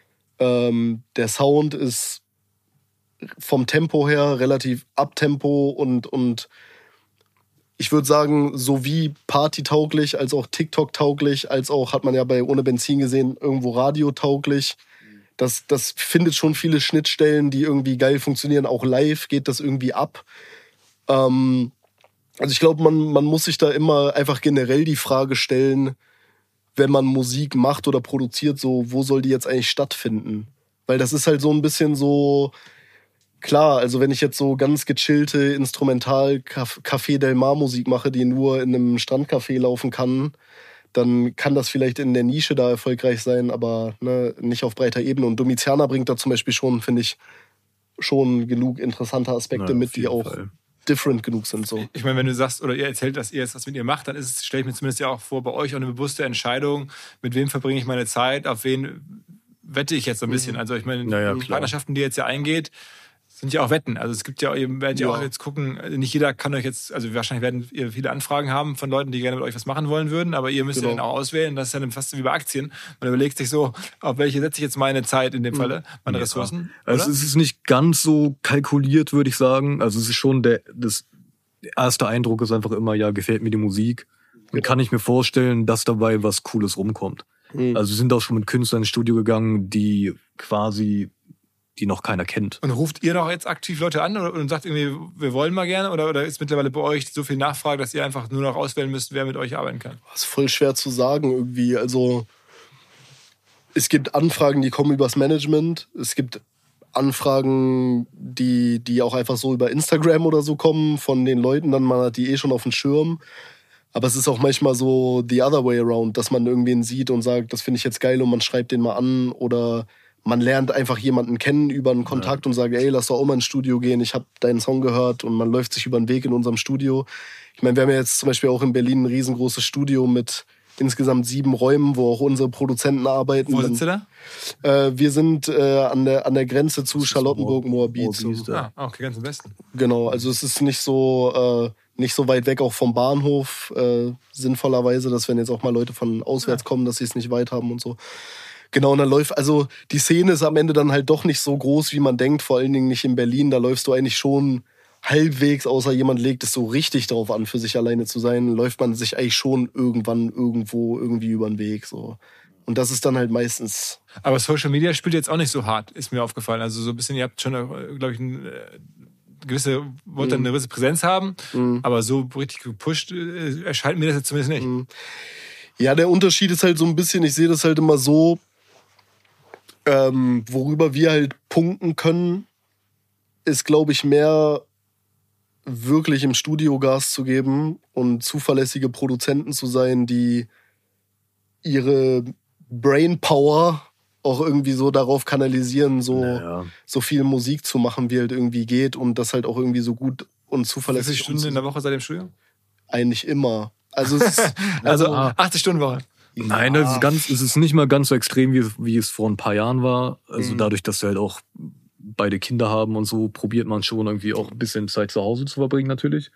Der Sound ist vom Tempo her relativ abtempo und ich würde sagen, sowie partytauglich, als auch TikTok-tauglich, als auch, hat man ja bei Ohne Benzin gesehen, irgendwo radiotauglich. Das findet schon viele Schnittstellen, die irgendwie geil funktionieren. Auch live geht das irgendwie ab. Also ich glaube, man muss sich da immer einfach generell die Frage stellen, wenn man Musik macht oder produziert, so, wo soll die jetzt eigentlich stattfinden? Weil das ist halt so ein bisschen so, klar, also wenn ich jetzt so ganz gechillte Instrumental-Café Del Mar Musik mache, die nur in einem Strandcafé laufen kann, dann kann das vielleicht in der Nische da erfolgreich sein, aber nicht auf breiter Ebene. Und Domitiana bringt da zum Beispiel schon, finde ich, schon genug interessante Aspekte mit, die auch different genug sind. So. Ich meine, wenn du sagst oder ihr erzählt, dass ihr jetzt was mit ihr macht, dann stelle ich mir zumindest ja auch vor, bei euch auch eine bewusste Entscheidung, mit wem verbringe ich meine Zeit, auf wen wette ich jetzt so ein bisschen. Also ich meine, die Partnerschaften, die ihr jetzt ja eingeht, sind ja auch Wetten. Also es gibt ja, ihr werdet ja auch jetzt gucken, nicht jeder kann euch jetzt, also wahrscheinlich werden ihr viele Anfragen haben von Leuten, die gerne mit euch was machen wollen würden, aber ihr müsst ja dann auch auswählen. Das ist ja dann fast wie bei Aktien. Man überlegt sich so, auf welche setze ich jetzt meine Zeit in dem Falle, meine Ressourcen. Also es ist nicht ganz so kalkuliert, würde ich sagen. Also es ist schon der erste Eindruck ist einfach immer, ja, gefällt mir die Musik. Und kann ich mir vorstellen, dass dabei was Cooles rumkommt. Also wir sind auch schon mit Künstlern ins Studio gegangen, die noch keiner kennt. Und ruft ihr noch jetzt aktiv Leute an und sagt irgendwie, wir wollen mal gerne? Oder ist mittlerweile bei euch so viel Nachfrage, dass ihr einfach nur noch auswählen müsst, wer mit euch arbeiten kann? Das ist voll schwer zu sagen irgendwie. Also es gibt Anfragen, die kommen übers Management. Es gibt Anfragen, die auch einfach so über Instagram oder so kommen von den Leuten. Dann man hat die schon auf dem Schirm. Aber es ist auch manchmal so the other way around, dass man irgendwen sieht und sagt, das finde ich jetzt geil, und man schreibt den mal an, oder man lernt einfach jemanden kennen über einen Kontakt und sagt, ey, lass doch auch mal ins Studio gehen, ich habe deinen Song gehört, und man läuft sich über den Weg in unserem Studio. Ich meine, wir haben ja jetzt zum Beispiel auch in Berlin ein riesengroßes Studio mit insgesamt 7 Räumen, wo auch unsere Produzenten arbeiten. Wo sitzt ihr da? Wir sind an der Grenze zu Charlottenburg-Moabit. Okay, ganz im Westen. Genau, also es ist nicht so weit weg auch vom Bahnhof, sinnvollerweise, dass wenn jetzt auch mal Leute von auswärts kommen, dass sie es nicht weit haben und so. Genau, und dann also die Szene ist am Ende dann halt doch nicht so groß, wie man denkt, vor allen Dingen nicht in Berlin. Da läufst du eigentlich schon halbwegs, außer jemand legt es so richtig darauf an, für sich alleine zu sein, läuft man sich eigentlich schon irgendwann irgendwo irgendwie über den Weg. So. Und das ist dann halt meistens... Aber Social Media spielt jetzt auch nicht so hart, ist mir aufgefallen. Also so ein bisschen, ihr habt schon, glaube ich, wollt dann eine gewisse Präsenz haben, aber so richtig gepusht erscheint mir das jetzt zumindest nicht. Ja, der Unterschied ist halt so ein bisschen, ich sehe das halt immer so, worüber wir halt punkten können, ist, glaube ich, mehr wirklich im Studio Gas zu geben und zuverlässige Produzenten zu sein, die ihre Brainpower auch irgendwie so darauf kanalisieren, so viel Musik zu machen, wie halt irgendwie geht, und das halt auch irgendwie so gut und zuverlässig. Wie viele Stunden in der Woche seit dem Studium? Eigentlich immer. Also es ist, also 80-Stunden-Woche. Nein, es ist nicht mal ganz so extrem, wie es vor ein paar Jahren war. Also dadurch, dass wir halt auch beide Kinder haben und so, probiert man schon irgendwie auch ein bisschen Zeit zu Hause zu verbringen, natürlich.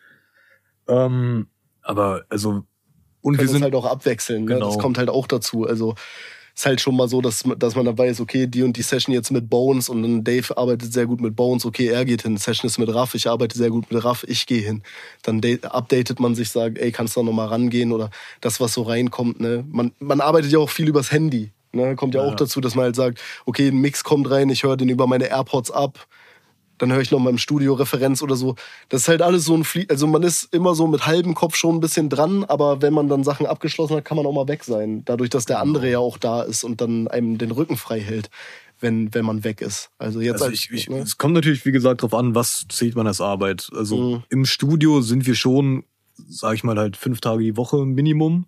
Aber also... Und wir sind halt auch abwechseln, ne? Das kommt halt auch dazu. Also ist halt schon mal so, dass man dann weiß, okay, die und die Session jetzt mit Bones und dann Dave arbeitet sehr gut mit Bones, okay, er geht hin. Session ist mit Raff, ich arbeite sehr gut mit Raff, ich gehe hin. Dann updatet man sich, sagt, ey, kannst du da nochmal rangehen oder das, was so reinkommt. Ne? Man arbeitet ja auch viel übers Handy. Ne? Kommt ja auch dazu, dass man halt sagt, okay, ein Mix kommt rein, ich höre den über meine AirPods ab. Dann höre ich noch mal im Studio Referenz oder so. Das ist halt alles so also man ist immer so mit halbem Kopf schon ein bisschen dran, aber wenn man dann Sachen abgeschlossen hat, kann man auch mal weg sein. Dadurch, dass der andere ja auch da ist und dann einem den Rücken frei hält, wenn man weg ist. Also jetzt es kommt natürlich, wie gesagt, drauf an, was zählt man als Arbeit. Also im Studio sind wir schon, sag ich mal, halt 5 Tage die Woche Minimum.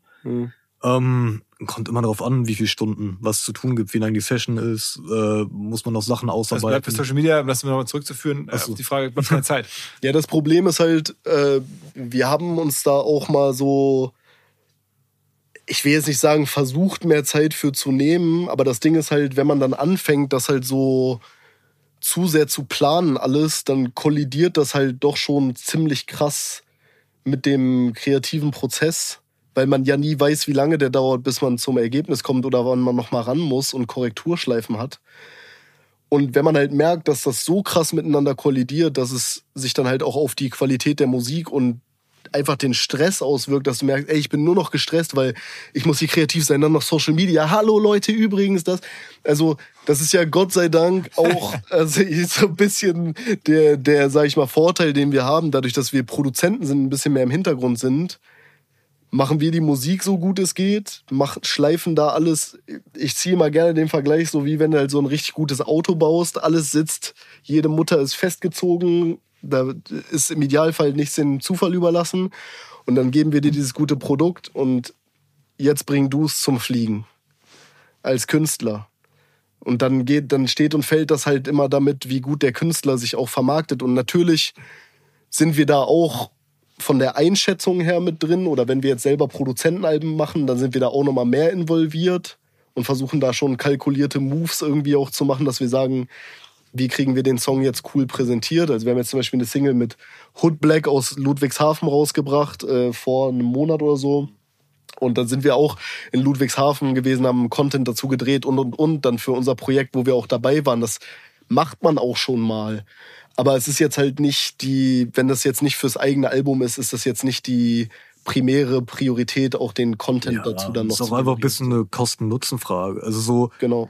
Kommt immer darauf an, wie viele Stunden was zu tun gibt, wie lang die Session ist, muss man noch Sachen ausarbeiten. Das bleibt für Social Media, um das nochmal zurückzuführen, auf die Frage, bleibt keine Zeit. Ja, das Problem ist halt, wir haben uns da auch mal so, ich will jetzt nicht sagen, versucht, mehr Zeit für zu nehmen, aber das Ding ist halt, wenn man dann anfängt, das halt so zu sehr zu planen alles, dann kollidiert das halt doch schon ziemlich krass mit dem kreativen Prozess. Weil man ja nie weiß, wie lange der dauert, bis man zum Ergebnis kommt oder wann man noch mal ran muss und Korrekturschleifen hat. Und wenn man halt merkt, dass das so krass miteinander kollidiert, dass es sich dann halt auch auf die Qualität der Musik und einfach den Stress auswirkt, dass du merkst, ey, ich bin nur noch gestresst, weil ich muss hier kreativ sein, dann noch Social Media. Hallo Leute, übrigens das. Also das ist ja Gott sei Dank auch so ein bisschen der, sag ich mal, Vorteil, den wir haben, dadurch, dass wir Produzenten sind, ein bisschen mehr im Hintergrund sind. Machen wir die Musik so gut es geht, schleifen da alles. Ich ziehe mal gerne den Vergleich, so wie wenn du halt so ein richtig gutes Auto baust, alles sitzt, jede Mutter ist festgezogen, da ist im Idealfall nichts dem Zufall überlassen und dann geben wir dir dieses gute Produkt und jetzt bring du es zum Fliegen als Künstler. Und dann steht und fällt das halt immer damit, wie gut der Künstler sich auch vermarktet und natürlich sind wir da auch von der Einschätzung her mit drin oder wenn wir jetzt selber Produzentenalben machen, dann sind wir da auch nochmal mehr involviert und versuchen da schon kalkulierte Moves irgendwie auch zu machen, dass wir sagen, wie kriegen wir den Song jetzt cool präsentiert. Also wir haben jetzt zum Beispiel eine Single mit Hood Black aus Ludwigshafen rausgebracht, vor einem Monat oder so. Und dann sind wir auch in Ludwigshafen gewesen, haben Content dazu gedreht und dann für unser Projekt, wo wir auch dabei waren. Das macht man auch schon mal. Aber es ist jetzt halt nicht wenn das jetzt nicht fürs eigene Album ist, ist das jetzt nicht die primäre Priorität, auch den Content dazu dann noch zu. Das ist auch einfach ein bisschen eine Kosten-Nutzen-Frage. Also so, genau.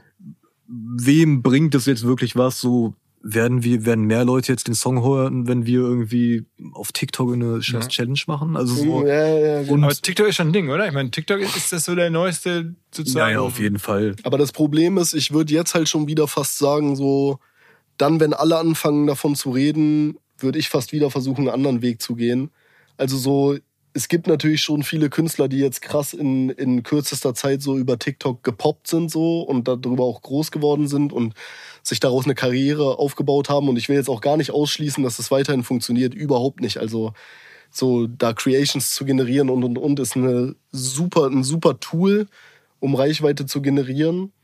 Wem bringt es jetzt wirklich was? So werden mehr Leute jetzt den Song hören, wenn wir irgendwie auf TikTok eine Challenge machen? Also so. Ja, genau. Aber TikTok ist schon ein Ding, oder? Ich meine, TikTok ist das so der neueste sozusagen. Ja, auf jeden Fall. Aber das Problem ist, ich würde jetzt halt schon wieder fast sagen, so, dann, wenn alle anfangen davon zu reden, würde ich fast wieder versuchen, einen anderen Weg zu gehen. Also so, es gibt natürlich schon viele Künstler, die jetzt krass in kürzester Zeit so über TikTok gepoppt sind so und darüber auch groß geworden sind und sich daraus eine Karriere aufgebaut haben. Und ich will jetzt auch gar nicht ausschließen, dass das weiterhin funktioniert. Überhaupt nicht. Also so da Creations zu generieren und ist ein super Tool, um Reichweite zu generieren.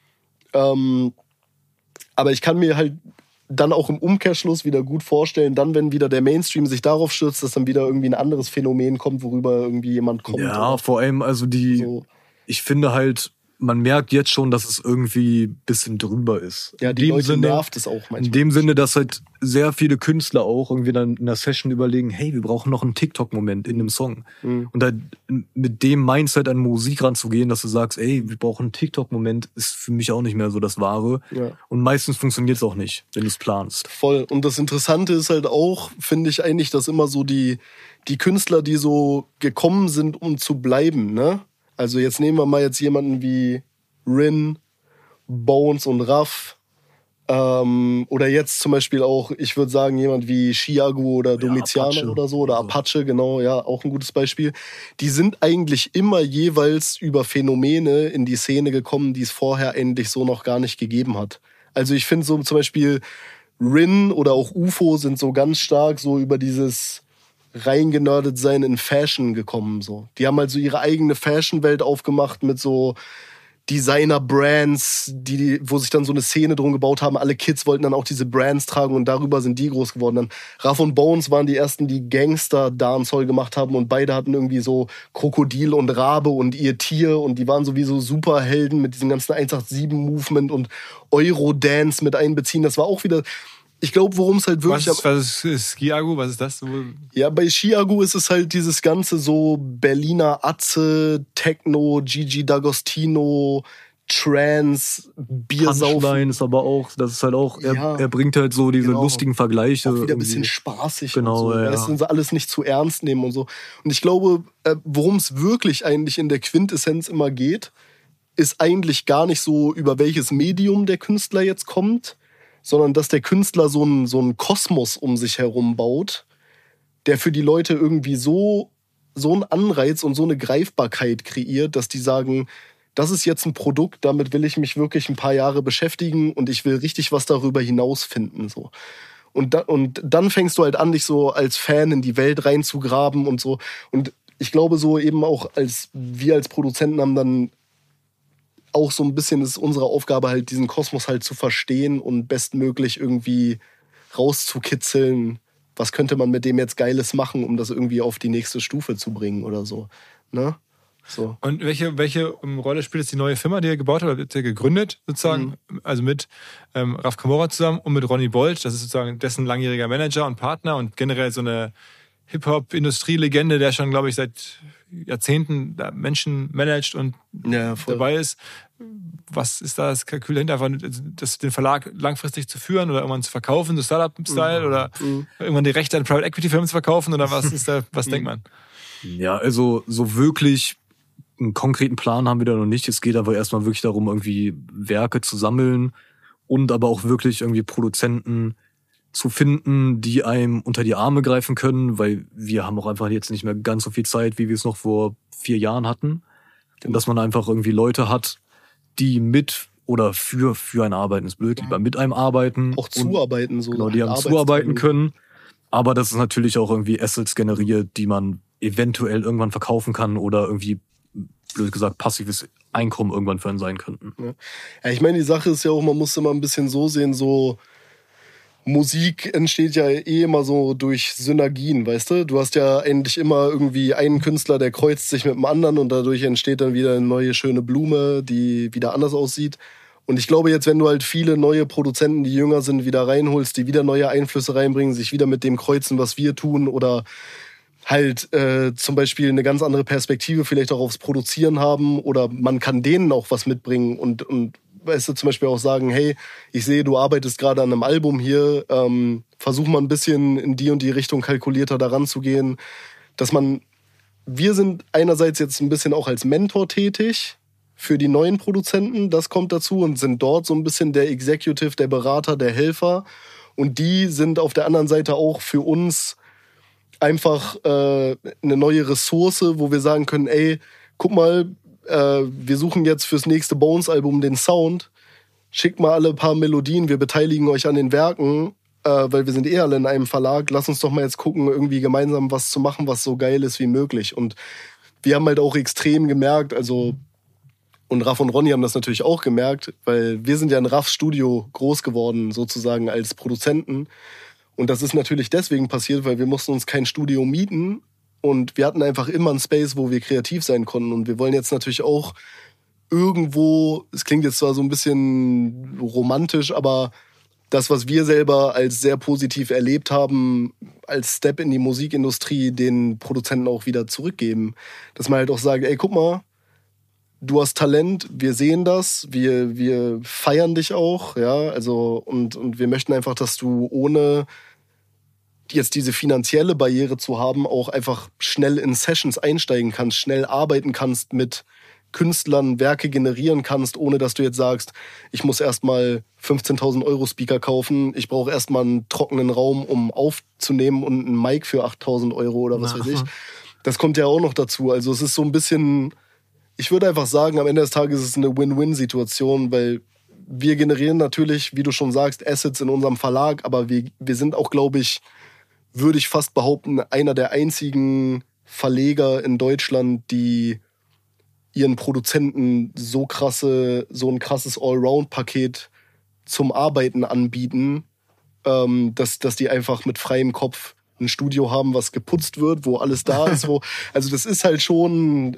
Aber ich kann mir halt dann auch im Umkehrschluss wieder gut vorstellen, dann, wenn wieder der Mainstream sich darauf stürzt, dass dann wieder irgendwie ein anderes Phänomen kommt, worüber irgendwie jemand kommt. Ja, vor allem, also ich finde halt, man merkt jetzt schon, dass es irgendwie ein bisschen drüber ist. Ja, die Leute nervt es auch manchmal. In dem Sinne, dass halt sehr viele Künstler auch irgendwie dann in einer Session überlegen, hey, wir brauchen noch einen TikTok-Moment in einem Song. Und da mit dem Mindset an Musik ranzugehen, dass du sagst, ey, wir brauchen einen TikTok-Moment, ist für mich auch nicht mehr so das Wahre. Ja. Und meistens funktioniert es auch nicht, wenn du es planst. Voll. Und das Interessante ist halt auch, finde ich eigentlich, dass immer so die Künstler, die so gekommen sind, um zu bleiben, ne? Also jetzt nehmen wir mal jetzt jemanden wie Rin, Bones und Raff. Oder jetzt zum Beispiel auch, ich würde sagen, jemand wie Chiago oder Domitiano Apache oder so. Oder Apache, genau, ja, auch ein gutes Beispiel. Die sind eigentlich immer jeweils über Phänomene in die Szene gekommen, die es vorher eigentlich so noch gar nicht gegeben hat. Also ich finde so zum Beispiel Rin oder auch UFO sind so ganz stark so über dieses reingenördet sein in Fashion gekommen. So. Die haben halt so ihre eigene Fashion-Welt aufgemacht mit so Designer-Brands, wo sich dann so eine Szene drum gebaut haben. Alle Kids wollten dann auch diese Brands tragen und darüber sind die groß geworden. Dann Ruff und Bones waren die ersten, die Gangster-Dancehall gemacht haben und beide hatten irgendwie so Krokodil und Rabe und ihr Tier und die waren sowieso Superhelden mit diesem ganzen 187-Movement und Eurodance mit einbeziehen. Das war auch wieder... Ich glaube, worum es halt wirklich... Was ist Chiago? Was ist das? Ja, bei Chiago ist es halt dieses ganze so Berliner Atze, Techno, Gigi D'Agostino, Trance, Biersaufen. Punchline ist aber auch, das ist halt auch, er bringt halt so diese lustigen Vergleiche. Auch wieder ein bisschen spaßig genau, und so. Ja. Weißt du, alles nicht zu ernst nehmen und so. Und ich glaube, worum es wirklich eigentlich in der Quintessenz immer geht, ist eigentlich gar nicht so, über welches Medium der Künstler jetzt kommt, sondern dass der Künstler so einen Kosmos um sich herum baut, der für die Leute irgendwie so einen Anreiz und so eine Greifbarkeit kreiert, dass die sagen, das ist jetzt ein Produkt, damit will ich mich wirklich ein paar Jahre beschäftigen und ich will richtig was darüber hinaus finden. So. Und dann fängst du halt an, dich so als Fan in die Welt reinzugraben und so. Und ich glaube so eben auch, wir als Produzenten haben dann auch so ein bisschen, ist unsere Aufgabe halt, diesen Kosmos halt zu verstehen und bestmöglich irgendwie rauszukitzeln, was könnte man mit dem jetzt Geiles machen, um das irgendwie auf die nächste Stufe zu bringen oder so. Ne? So. Und welche Rolle spielt jetzt die neue Firma, die ihr gebaut habt, habt ihr gegründet sozusagen, also mit Raf Camora zusammen und mit Ronny Bolt, das ist sozusagen dessen langjähriger Manager und Partner und generell so eine Hip-Hop-Industrielegende, der schon, glaube ich, seit Jahrzehnten Menschen managt und dabei ist. Was ist da das Kalkül dahinter? Einfach den Verlag langfristig zu führen oder irgendwann zu verkaufen, so Startup-Style oder irgendwann die Rechte an Private Equity-Firmen zu verkaufen oder was ist da, was denkt man? Ja, also so wirklich einen konkreten Plan haben wir da noch nicht. Es geht aber erstmal wirklich darum, irgendwie Werke zu sammeln und aber auch wirklich irgendwie Produzenten zu finden, die einem unter die Arme greifen können, weil wir haben auch einfach jetzt nicht mehr ganz so viel Zeit, wie wir es noch vor 4 Jahren hatten. Und dass man einfach irgendwie Leute hat, die mit oder für einen arbeiten, ist blöd, lieber mit einem arbeiten. Auch zuarbeiten. So genau, die haben zuarbeiten können. Aber das ist natürlich auch irgendwie Assets generiert, die man eventuell irgendwann verkaufen kann oder irgendwie, blöd gesagt, passives Einkommen irgendwann für einen sein könnten. Ja, ich meine, die Sache ist ja auch, man muss immer ein bisschen so sehen, so Musik entsteht ja immer so durch Synergien, weißt du? Du hast ja eigentlich immer irgendwie einen Künstler, der kreuzt sich mit dem anderen und dadurch entsteht dann wieder eine neue schöne Blume, die wieder anders aussieht. Und ich glaube jetzt, wenn du halt viele neue Produzenten, die jünger sind, wieder reinholst, die wieder neue Einflüsse reinbringen, sich wieder mit dem kreuzen, was wir tun oder halt zum Beispiel eine ganz andere Perspektive vielleicht auch aufs Produzieren haben oder man kann denen auch was mitbringen und weißt du, zum Beispiel auch sagen, hey, ich sehe, du arbeitest gerade an einem Album hier, versuch mal ein bisschen in die und die Richtung kalkulierter daran zu gehen, dass wir sind einerseits jetzt ein bisschen auch als Mentor tätig für die neuen Produzenten, das kommt dazu und sind dort so ein bisschen der Executive, der Berater, der Helfer und die sind auf der anderen Seite auch für uns einfach eine neue Ressource, wo wir sagen können, ey, guck mal, wir suchen jetzt fürs nächste Bones-Album den Sound, schickt mal alle ein paar Melodien, wir beteiligen euch an den Werken, weil wir sind alle in einem Verlag, lass uns doch mal jetzt gucken, irgendwie gemeinsam was zu machen, was so geil ist wie möglich. Und wir haben halt auch extrem gemerkt, also und Raff und Ronny haben das natürlich auch gemerkt, weil wir sind ja in Raffs Studio groß geworden, sozusagen als Produzenten. Und das ist natürlich deswegen passiert, weil wir mussten uns kein Studio mieten. Und wir hatten einfach immer einen Space, wo wir kreativ sein konnten. Und wir wollen jetzt natürlich auch irgendwo, es klingt jetzt zwar so ein bisschen romantisch, aber das, was wir selber als sehr positiv erlebt haben, als Step in die Musikindustrie, den Produzenten auch wieder zurückgeben. Dass man halt auch sagt, ey, guck mal, du hast Talent, wir sehen das, wir feiern dich auch, ja, also und wir möchten einfach, dass du ohne jetzt diese finanzielle Barriere zu haben, auch einfach schnell in Sessions einsteigen kannst, schnell arbeiten kannst mit Künstlern, Werke generieren kannst, ohne dass du jetzt sagst, ich muss erstmal 15.000 € Speaker kaufen, ich brauche erstmal einen trockenen Raum, um aufzunehmen und einen Mic für 8.000 € oder was weiß ich. Das kommt ja auch noch dazu. Also es ist so ein bisschen, ich würde einfach sagen, am Ende des Tages ist es eine Win-Win-Situation, weil wir generieren natürlich, wie du schon sagst, Assets in unserem Verlag, aber wir sind auch, glaube ich, würde ich fast behaupten, einer der einzigen Verleger in Deutschland, die ihren Produzenten so ein krasses Allround-Paket zum Arbeiten anbieten, dass die einfach mit freiem Kopf ein Studio haben, was geputzt wird, wo alles da ist. Also das ist halt schon,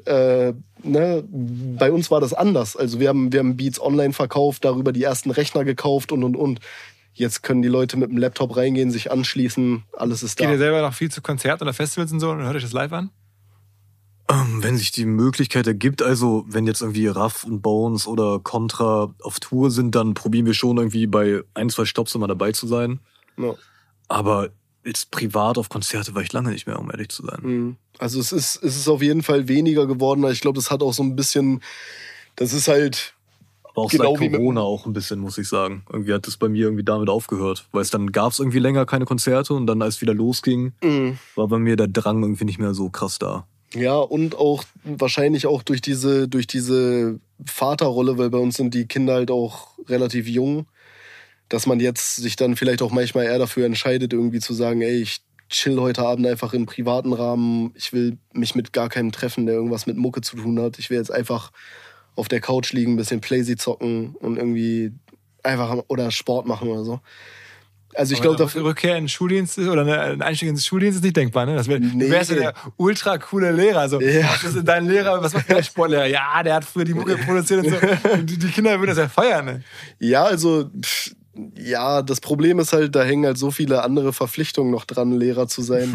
bei uns war das anders. Also wir haben Beats online verkauft, darüber die ersten Rechner gekauft und. Jetzt können die Leute mit dem Laptop reingehen, sich anschließen, alles ist da. Geht ihr selber noch viel zu Konzerten oder Festivals und so und hört euch das live an? Wenn sich die Möglichkeit ergibt, also wenn jetzt irgendwie Raff und Bones oder Contra auf Tour sind, dann probieren wir schon irgendwie bei 1-2 Stops immer dabei zu sein. Ja. Aber jetzt privat auf Konzerte war ich lange nicht mehr, um ehrlich zu sein. Also es ist auf jeden Fall weniger geworden. Ich glaube, das hat auch so ein bisschen, das ist halt... Aber auch genau seit Corona auch ein bisschen, muss ich sagen. Irgendwie hat das bei mir irgendwie damit aufgehört. Weil dann gab es irgendwie länger keine Konzerte und dann, als es wieder losging, war bei mir der Drang irgendwie nicht mehr so krass da. Ja, und auch wahrscheinlich auch durch diese Vaterrolle, weil bei uns sind die Kinder halt auch relativ jung, dass man jetzt sich dann vielleicht auch manchmal eher dafür entscheidet, irgendwie zu sagen, ey, ich chill heute Abend einfach im privaten Rahmen, ich will mich mit gar keinem treffen, der irgendwas mit Mucke zu tun hat. Ich will jetzt einfach auf der Couch liegen, ein bisschen Playsee zocken und irgendwie einfach oder Sport machen oder so. Also ich glaube, dafür Rückkehr in den Schuldienst oder ein Einstieg ins Schuldienst ist nicht denkbar, ne? Du wärst ja der ultra coole Lehrer. Also, was ist dein Lehrer? Was macht der Sportlehrer? Ja, der hat früher die Mucke produziert und so. Die Kinder würden das ja feiern, ne? Ja, also das Problem ist halt, da hängen halt so viele andere Verpflichtungen noch dran, Lehrer zu sein.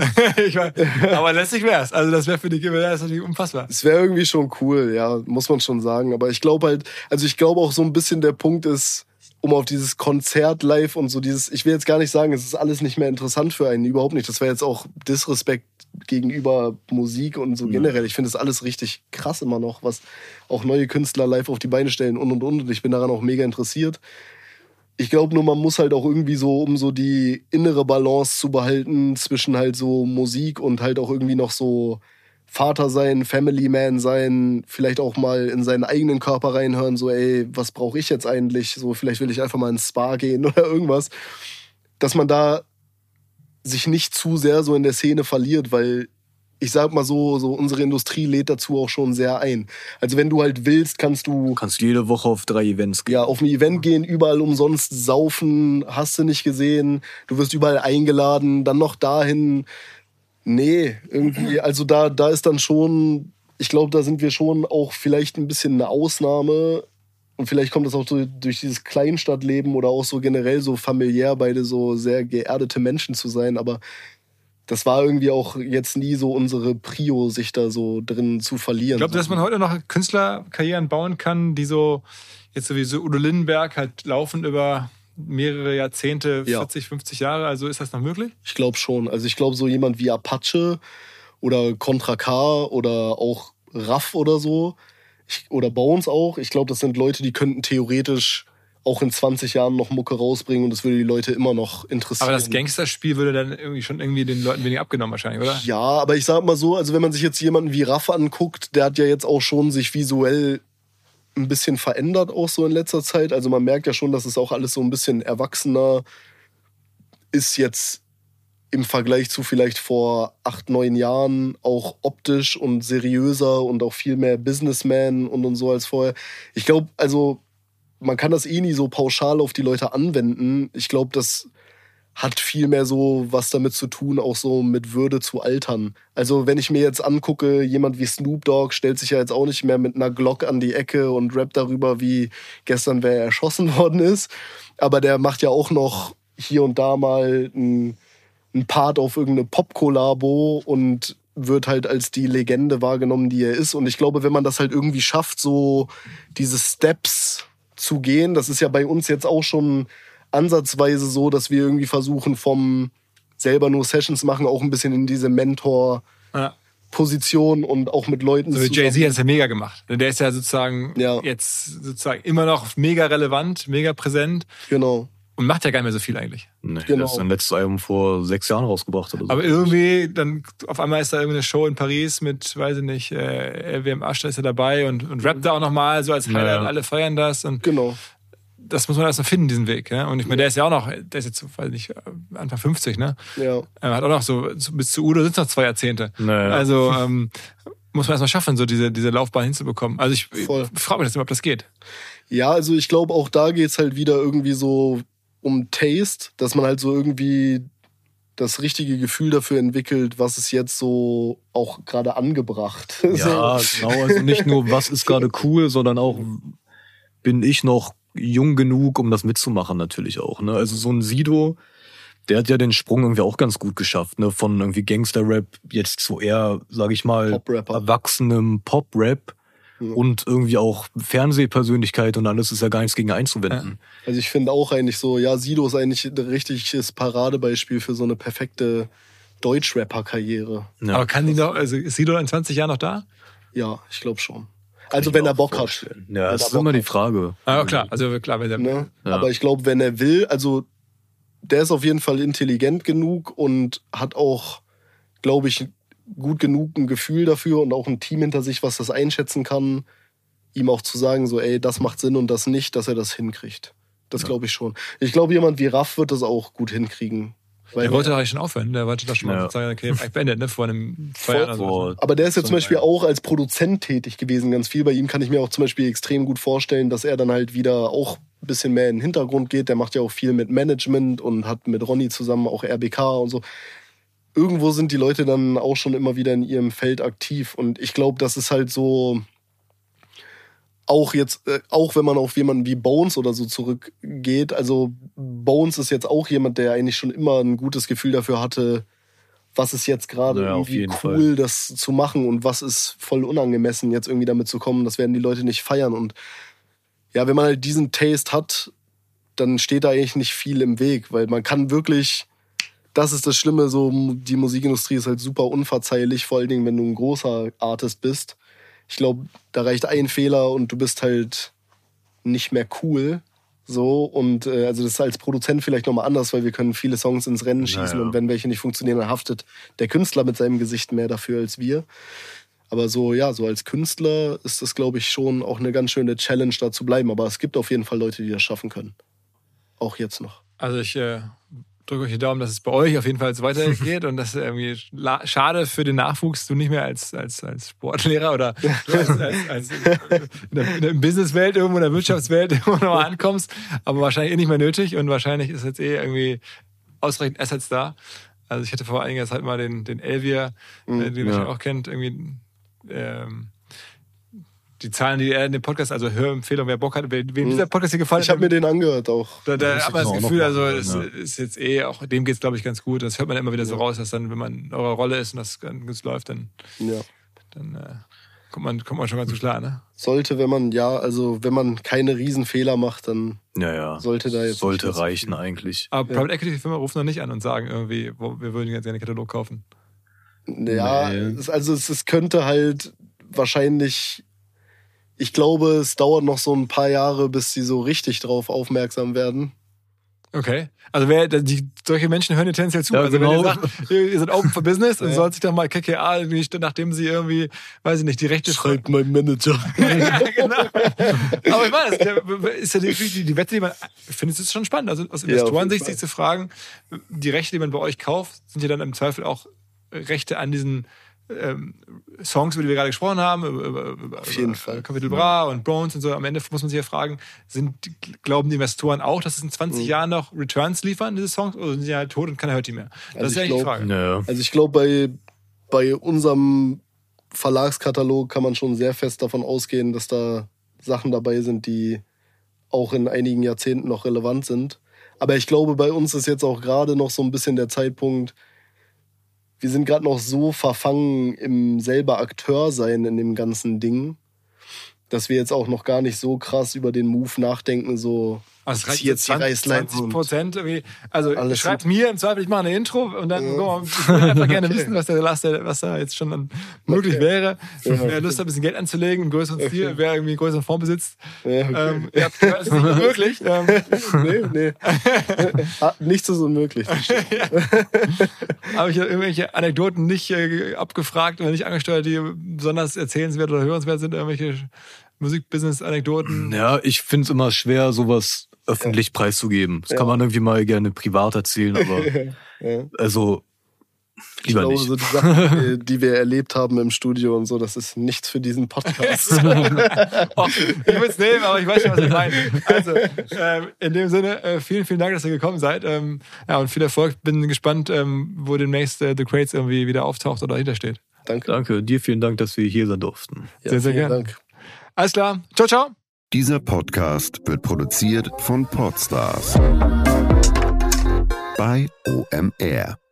Aber letztlich wär's. Also das wäre für die Kinder natürlich unfassbar. Es wäre irgendwie schon cool, ja, muss man schon sagen. Aber ich glaube halt, ich glaube auch so ein bisschen der Punkt ist, um auf dieses Konzert live und so ich will jetzt gar nicht sagen, es ist alles nicht mehr interessant für einen, überhaupt nicht. Das wäre jetzt auch Disrespekt gegenüber Musik und so generell. Ich finde das alles richtig krass immer noch, was auch neue Künstler live auf die Beine stellen und. Ich bin daran auch mega interessiert. Ich glaube nur, man muss halt auch irgendwie so, um so die innere Balance zu behalten zwischen halt so Musik und halt auch irgendwie noch so Vater sein, Family Man sein, vielleicht auch mal in seinen eigenen Körper reinhören, so ey, was brauche ich jetzt eigentlich? So, vielleicht will ich einfach mal ins Spa gehen oder irgendwas. Dass man da sich nicht zu sehr so in der Szene verliert, weil ich sag mal so unsere Industrie lädt dazu auch schon sehr ein. Also wenn du halt willst, kannst du jede Woche auf 3 Events gehen. Ja, auf ein Event gehen, überall umsonst saufen, hast du nicht gesehen, du wirst überall eingeladen, dann noch dahin. Nee, irgendwie, also da ist dann schon, ich glaube, da sind wir schon auch vielleicht ein bisschen eine Ausnahme. Und vielleicht kommt das auch so durch dieses Kleinstadtleben oder auch so generell so familiär, beide so sehr geerdete Menschen zu sein, aber das war irgendwie auch jetzt nie so unsere Prio, sich da so drin zu verlieren. Ich glaube, dass man heute noch Künstlerkarrieren bauen kann, die so, jetzt sowieso Udo Lindenberg halt laufen über mehrere Jahrzehnte, 40, 50 Jahre. Also ist das noch möglich? Ich glaube schon. Also ich glaube, so jemand wie Apache oder Contra K oder auch Raff oder so, oder Bones auch, ich glaube, das sind Leute, die könnten theoretisch auch in 20 Jahren noch Mucke rausbringen und das würde die Leute immer noch interessieren. Aber das Gangsterspiel würde dann irgendwie den Leuten weniger abgenommen wahrscheinlich, oder? Ja, aber ich sag mal so, also wenn man sich jetzt jemanden wie Raff anguckt, der hat ja jetzt auch schon sich visuell ein bisschen verändert auch so in letzter Zeit. Also man merkt ja schon, dass es auch alles so ein bisschen erwachsener ist jetzt im Vergleich zu vielleicht vor 8, 9 Jahren auch optisch und seriöser und auch viel mehr Businessman und so als vorher. Ich glaube, also man kann das nie so pauschal auf die Leute anwenden. Ich glaube, das hat viel mehr so was damit zu tun, auch so mit Würde zu altern. Also wenn ich mir jetzt angucke, jemand wie Snoop Dogg stellt sich ja jetzt auch nicht mehr mit einer Glock an die Ecke und rappt darüber, wie gestern wer erschossen worden ist. Aber der macht ja auch noch hier und da mal einen Part auf irgendeine Pop-Kollabo und wird halt als die Legende wahrgenommen, die er ist. Und ich glaube, wenn man das halt irgendwie schafft, so diese Steps zu gehen, das ist ja bei uns jetzt auch schon ansatzweise so, dass wir irgendwie versuchen, vom selber nur Sessions machen, auch ein bisschen in diese Mentor-Position und auch mit Leuten so wie Jay-Z hat es ja mega gemacht. Der ist ja sozusagen jetzt immer noch mega relevant, mega präsent. Genau. Und macht ja gar nicht mehr so viel eigentlich. Nee, der ist sein letztes Album vor 6 Jahren rausgebracht oder so. Aber irgendwie, dann auf einmal ist da irgendeine Show in Paris mit, weiß ich nicht, LWM Asch, da ist er dabei und rappt da auch nochmal so als Highlight, alle feiern das. Und genau. Das muss man erst noch finden, diesen Weg. Ja? Und ich meine, der ist ja auch noch, der ist jetzt, weiß nicht, Anfang 50, ne? Ja. Er hat auch noch so bis zu Udo sind es noch 2 Jahrzehnte. Naja. Also, muss man erstmal schaffen, so diese Laufbahn hinzubekommen. Also ich frage mich das immer, ob das geht. Ja, also ich glaube, auch da geht's halt wieder irgendwie so um Taste, dass man halt so irgendwie das richtige Gefühl dafür entwickelt, was ist jetzt so auch gerade angebracht. Ja, genau. Also nicht nur, was ist gerade cool, sondern auch, bin ich noch jung genug, um das mitzumachen natürlich auch. Ne? Also so ein Sido, der hat ja den Sprung irgendwie auch ganz gut geschafft, ne? Von irgendwie Gangster-Rap jetzt zu eher, sag ich mal, Pop-Rapper. erwachsenem Pop-Rap und irgendwie auch Fernsehpersönlichkeit und alles ist ja gar nichts gegen einzuwenden. Also ich finde auch eigentlich so, ja, Sido ist eigentlich ein richtiges Paradebeispiel für so eine perfekte Deutsch-Rapper-Karriere. Ja. Aber kann die noch, also ist Sido in 20 Jahren noch da? Ja, ich glaube schon. Also wenn er Bock hat. Ja, das ist immer die Frage. Ah, klar, also klar, wenn er Ne? Ja. Aber ich glaube, wenn er will, also der ist auf jeden Fall intelligent genug und hat auch, glaube ich, gut genug ein Gefühl dafür und auch ein Team hinter sich, was das einschätzen kann, ihm auch zu sagen, so, ey, das macht Sinn und das nicht, dass er das hinkriegt. Das glaube ich schon. Ich glaube, jemand wie Raff wird das auch gut hinkriegen. Weil Der wollte doch eigentlich schon aufhören. Der wollte doch schon mal seine Karriere eigentlich beendet, ne? Vor einem 2 Jahren. Oder so. Aber der ist ja zum Beispiel auch als Produzent tätig gewesen, ganz viel. Bei ihm kann ich mir auch zum Beispiel extrem gut vorstellen, dass er dann halt wieder auch ein bisschen mehr in den Hintergrund geht. Der macht ja auch viel mit Management und hat mit Ronny zusammen auch RBK und so. Irgendwo sind die Leute dann auch schon immer wieder in ihrem Feld aktiv. Und ich glaube, das ist halt so, auch jetzt, auch wenn man auf jemanden wie Bones oder so zurückgeht, also Bones ist jetzt auch jemand, der eigentlich schon immer ein gutes Gefühl dafür hatte, was ist jetzt gerade irgendwie cool, das zu machen und was ist voll unangemessen, jetzt irgendwie damit zu kommen, das werden die Leute nicht feiern. Und ja, wenn man halt diesen Taste hat, dann steht da eigentlich nicht viel im Weg, weil man kann wirklich, das ist das Schlimme, so die Musikindustrie ist halt super unverzeihlich, vor allen Dingen, wenn du ein großer Artist bist. Ich glaube, da reicht ein Fehler und du bist halt nicht mehr cool. So, und also das ist als Produzent vielleicht nochmal anders, weil wir können viele Songs ins Rennen schießen und wenn welche nicht funktionieren, dann haftet der Künstler mit seinem Gesicht mehr dafür als wir. Aber so, ja, so als Künstler ist das, glaube ich, schon auch eine ganz schöne Challenge, da zu bleiben. Aber es gibt auf jeden Fall Leute, die das schaffen können. Auch jetzt noch. Also ich drücke euch die Daumen, dass es bei euch auf jeden Fall so weitergeht und dass irgendwie schade für den Nachwuchs du nicht mehr als Sportlehrer oder als in der Businesswelt irgendwo, in der Wirtschaftswelt irgendwo noch mal ankommst, aber wahrscheinlich nicht mehr nötig und wahrscheinlich ist jetzt irgendwie ausreichend Assets da. Also ich hatte vor einiger Zeit mal den Elvier, den ihr auch kennt, irgendwie die Zahlen, die er in dem Podcast, also Hörempfehlung, wer Bock hat, wem dieser Podcast hier gefallen hat. Ich habe mir den angehört auch. Da hat man das Gefühl, also es ist jetzt auch, dem geht's glaube ich ganz gut. Das hört man immer wieder so raus, dass dann, wenn man in eurer Rolle ist und das ganz läuft, dann kommt man schon ganz gut klar, ne? Sollte, wenn man keine Riesenfehler macht, dann sollte da jetzt... Sollte reichen eigentlich. Aber Private Equity Firma rufen noch nicht an und sagen irgendwie, wir würden jetzt gerne einen Katalog kaufen. Ja, es könnte halt wahrscheinlich... Ich glaube, es dauert noch so ein paar Jahre, bis sie so richtig drauf aufmerksam werden. Okay. Also solche Menschen hören dir tendenziell zu. Ja, also genau. wenn ihr sagt, ihr seid open for business und sollt sich doch mal KKA, nachdem sie irgendwie, weiß ich nicht, die Rechte... Schreibt mein Manager. Ja, genau. Aber ich meine, ist ja die Wette, die man... Ich finde, es ist schon spannend. Also aus Investorensicht sich zu fragen, die Rechte, die man bei euch kauft, sind ja dann im Zweifel auch Rechte an diesen... Songs, über die wir gerade gesprochen haben, über auf jeden Fall. Capital Bra und Bones und so. Am Ende muss man sich ja fragen, glauben die Investoren auch, dass es in 20 Jahren noch Returns liefern, diese Songs, oder sind sie halt tot und keiner hört die mehr? Das ist ja eigentlich die Frage. Ja. Also ich glaube, bei unserem Verlagskatalog kann man schon sehr fest davon ausgehen, dass da Sachen dabei sind, die auch in einigen Jahrzehnten noch relevant sind. Aber ich glaube, bei uns ist jetzt auch gerade noch so ein bisschen der Zeitpunkt, wir sind gerade noch so verfangen im selber Akteur sein in dem ganzen Ding, dass wir jetzt auch noch gar nicht so krass über den Move nachdenken, so also es jetzt die Reißleine 20% irgendwie. Also schreibt mir im Zweifel, ich mache eine Intro und dann ich würde einfach gerne wissen, was da jetzt schon möglich wäre. Wer Lust hat, ein bisschen Geld anzulegen, einen größeren Stil, wer irgendwie einen größeren Fonds besitzt. Das ist nicht unmöglich. Nee. Nichts ist unmöglich. Habe ich irgendwelche Anekdoten nicht abgefragt oder nicht angesteuert, die besonders erzählenswert oder hörenswert sind, irgendwelche Musikbusiness-Anekdoten? Ja, ich finde es immer schwer, sowas öffentlich preiszugeben. Das kann man irgendwie mal gerne privat erzählen, aber also Ich glaube, so die Sachen, die wir erlebt haben im Studio und so, das ist nichts für diesen Podcast. Ich will es nehmen, aber ich weiß schon, was ich meine. Also, in dem Sinne, vielen, vielen Dank, dass ihr gekommen seid. Und viel Erfolg. Bin gespannt, wo demnächst The Crates irgendwie wieder auftaucht oder dahinter steht. Danke. Dir vielen Dank, dass wir hier sein durften. Ja, sehr, sehr gerne. Dank. Alles klar. Ciao, ciao. Dieser Podcast wird produziert von Podstars bei OMR.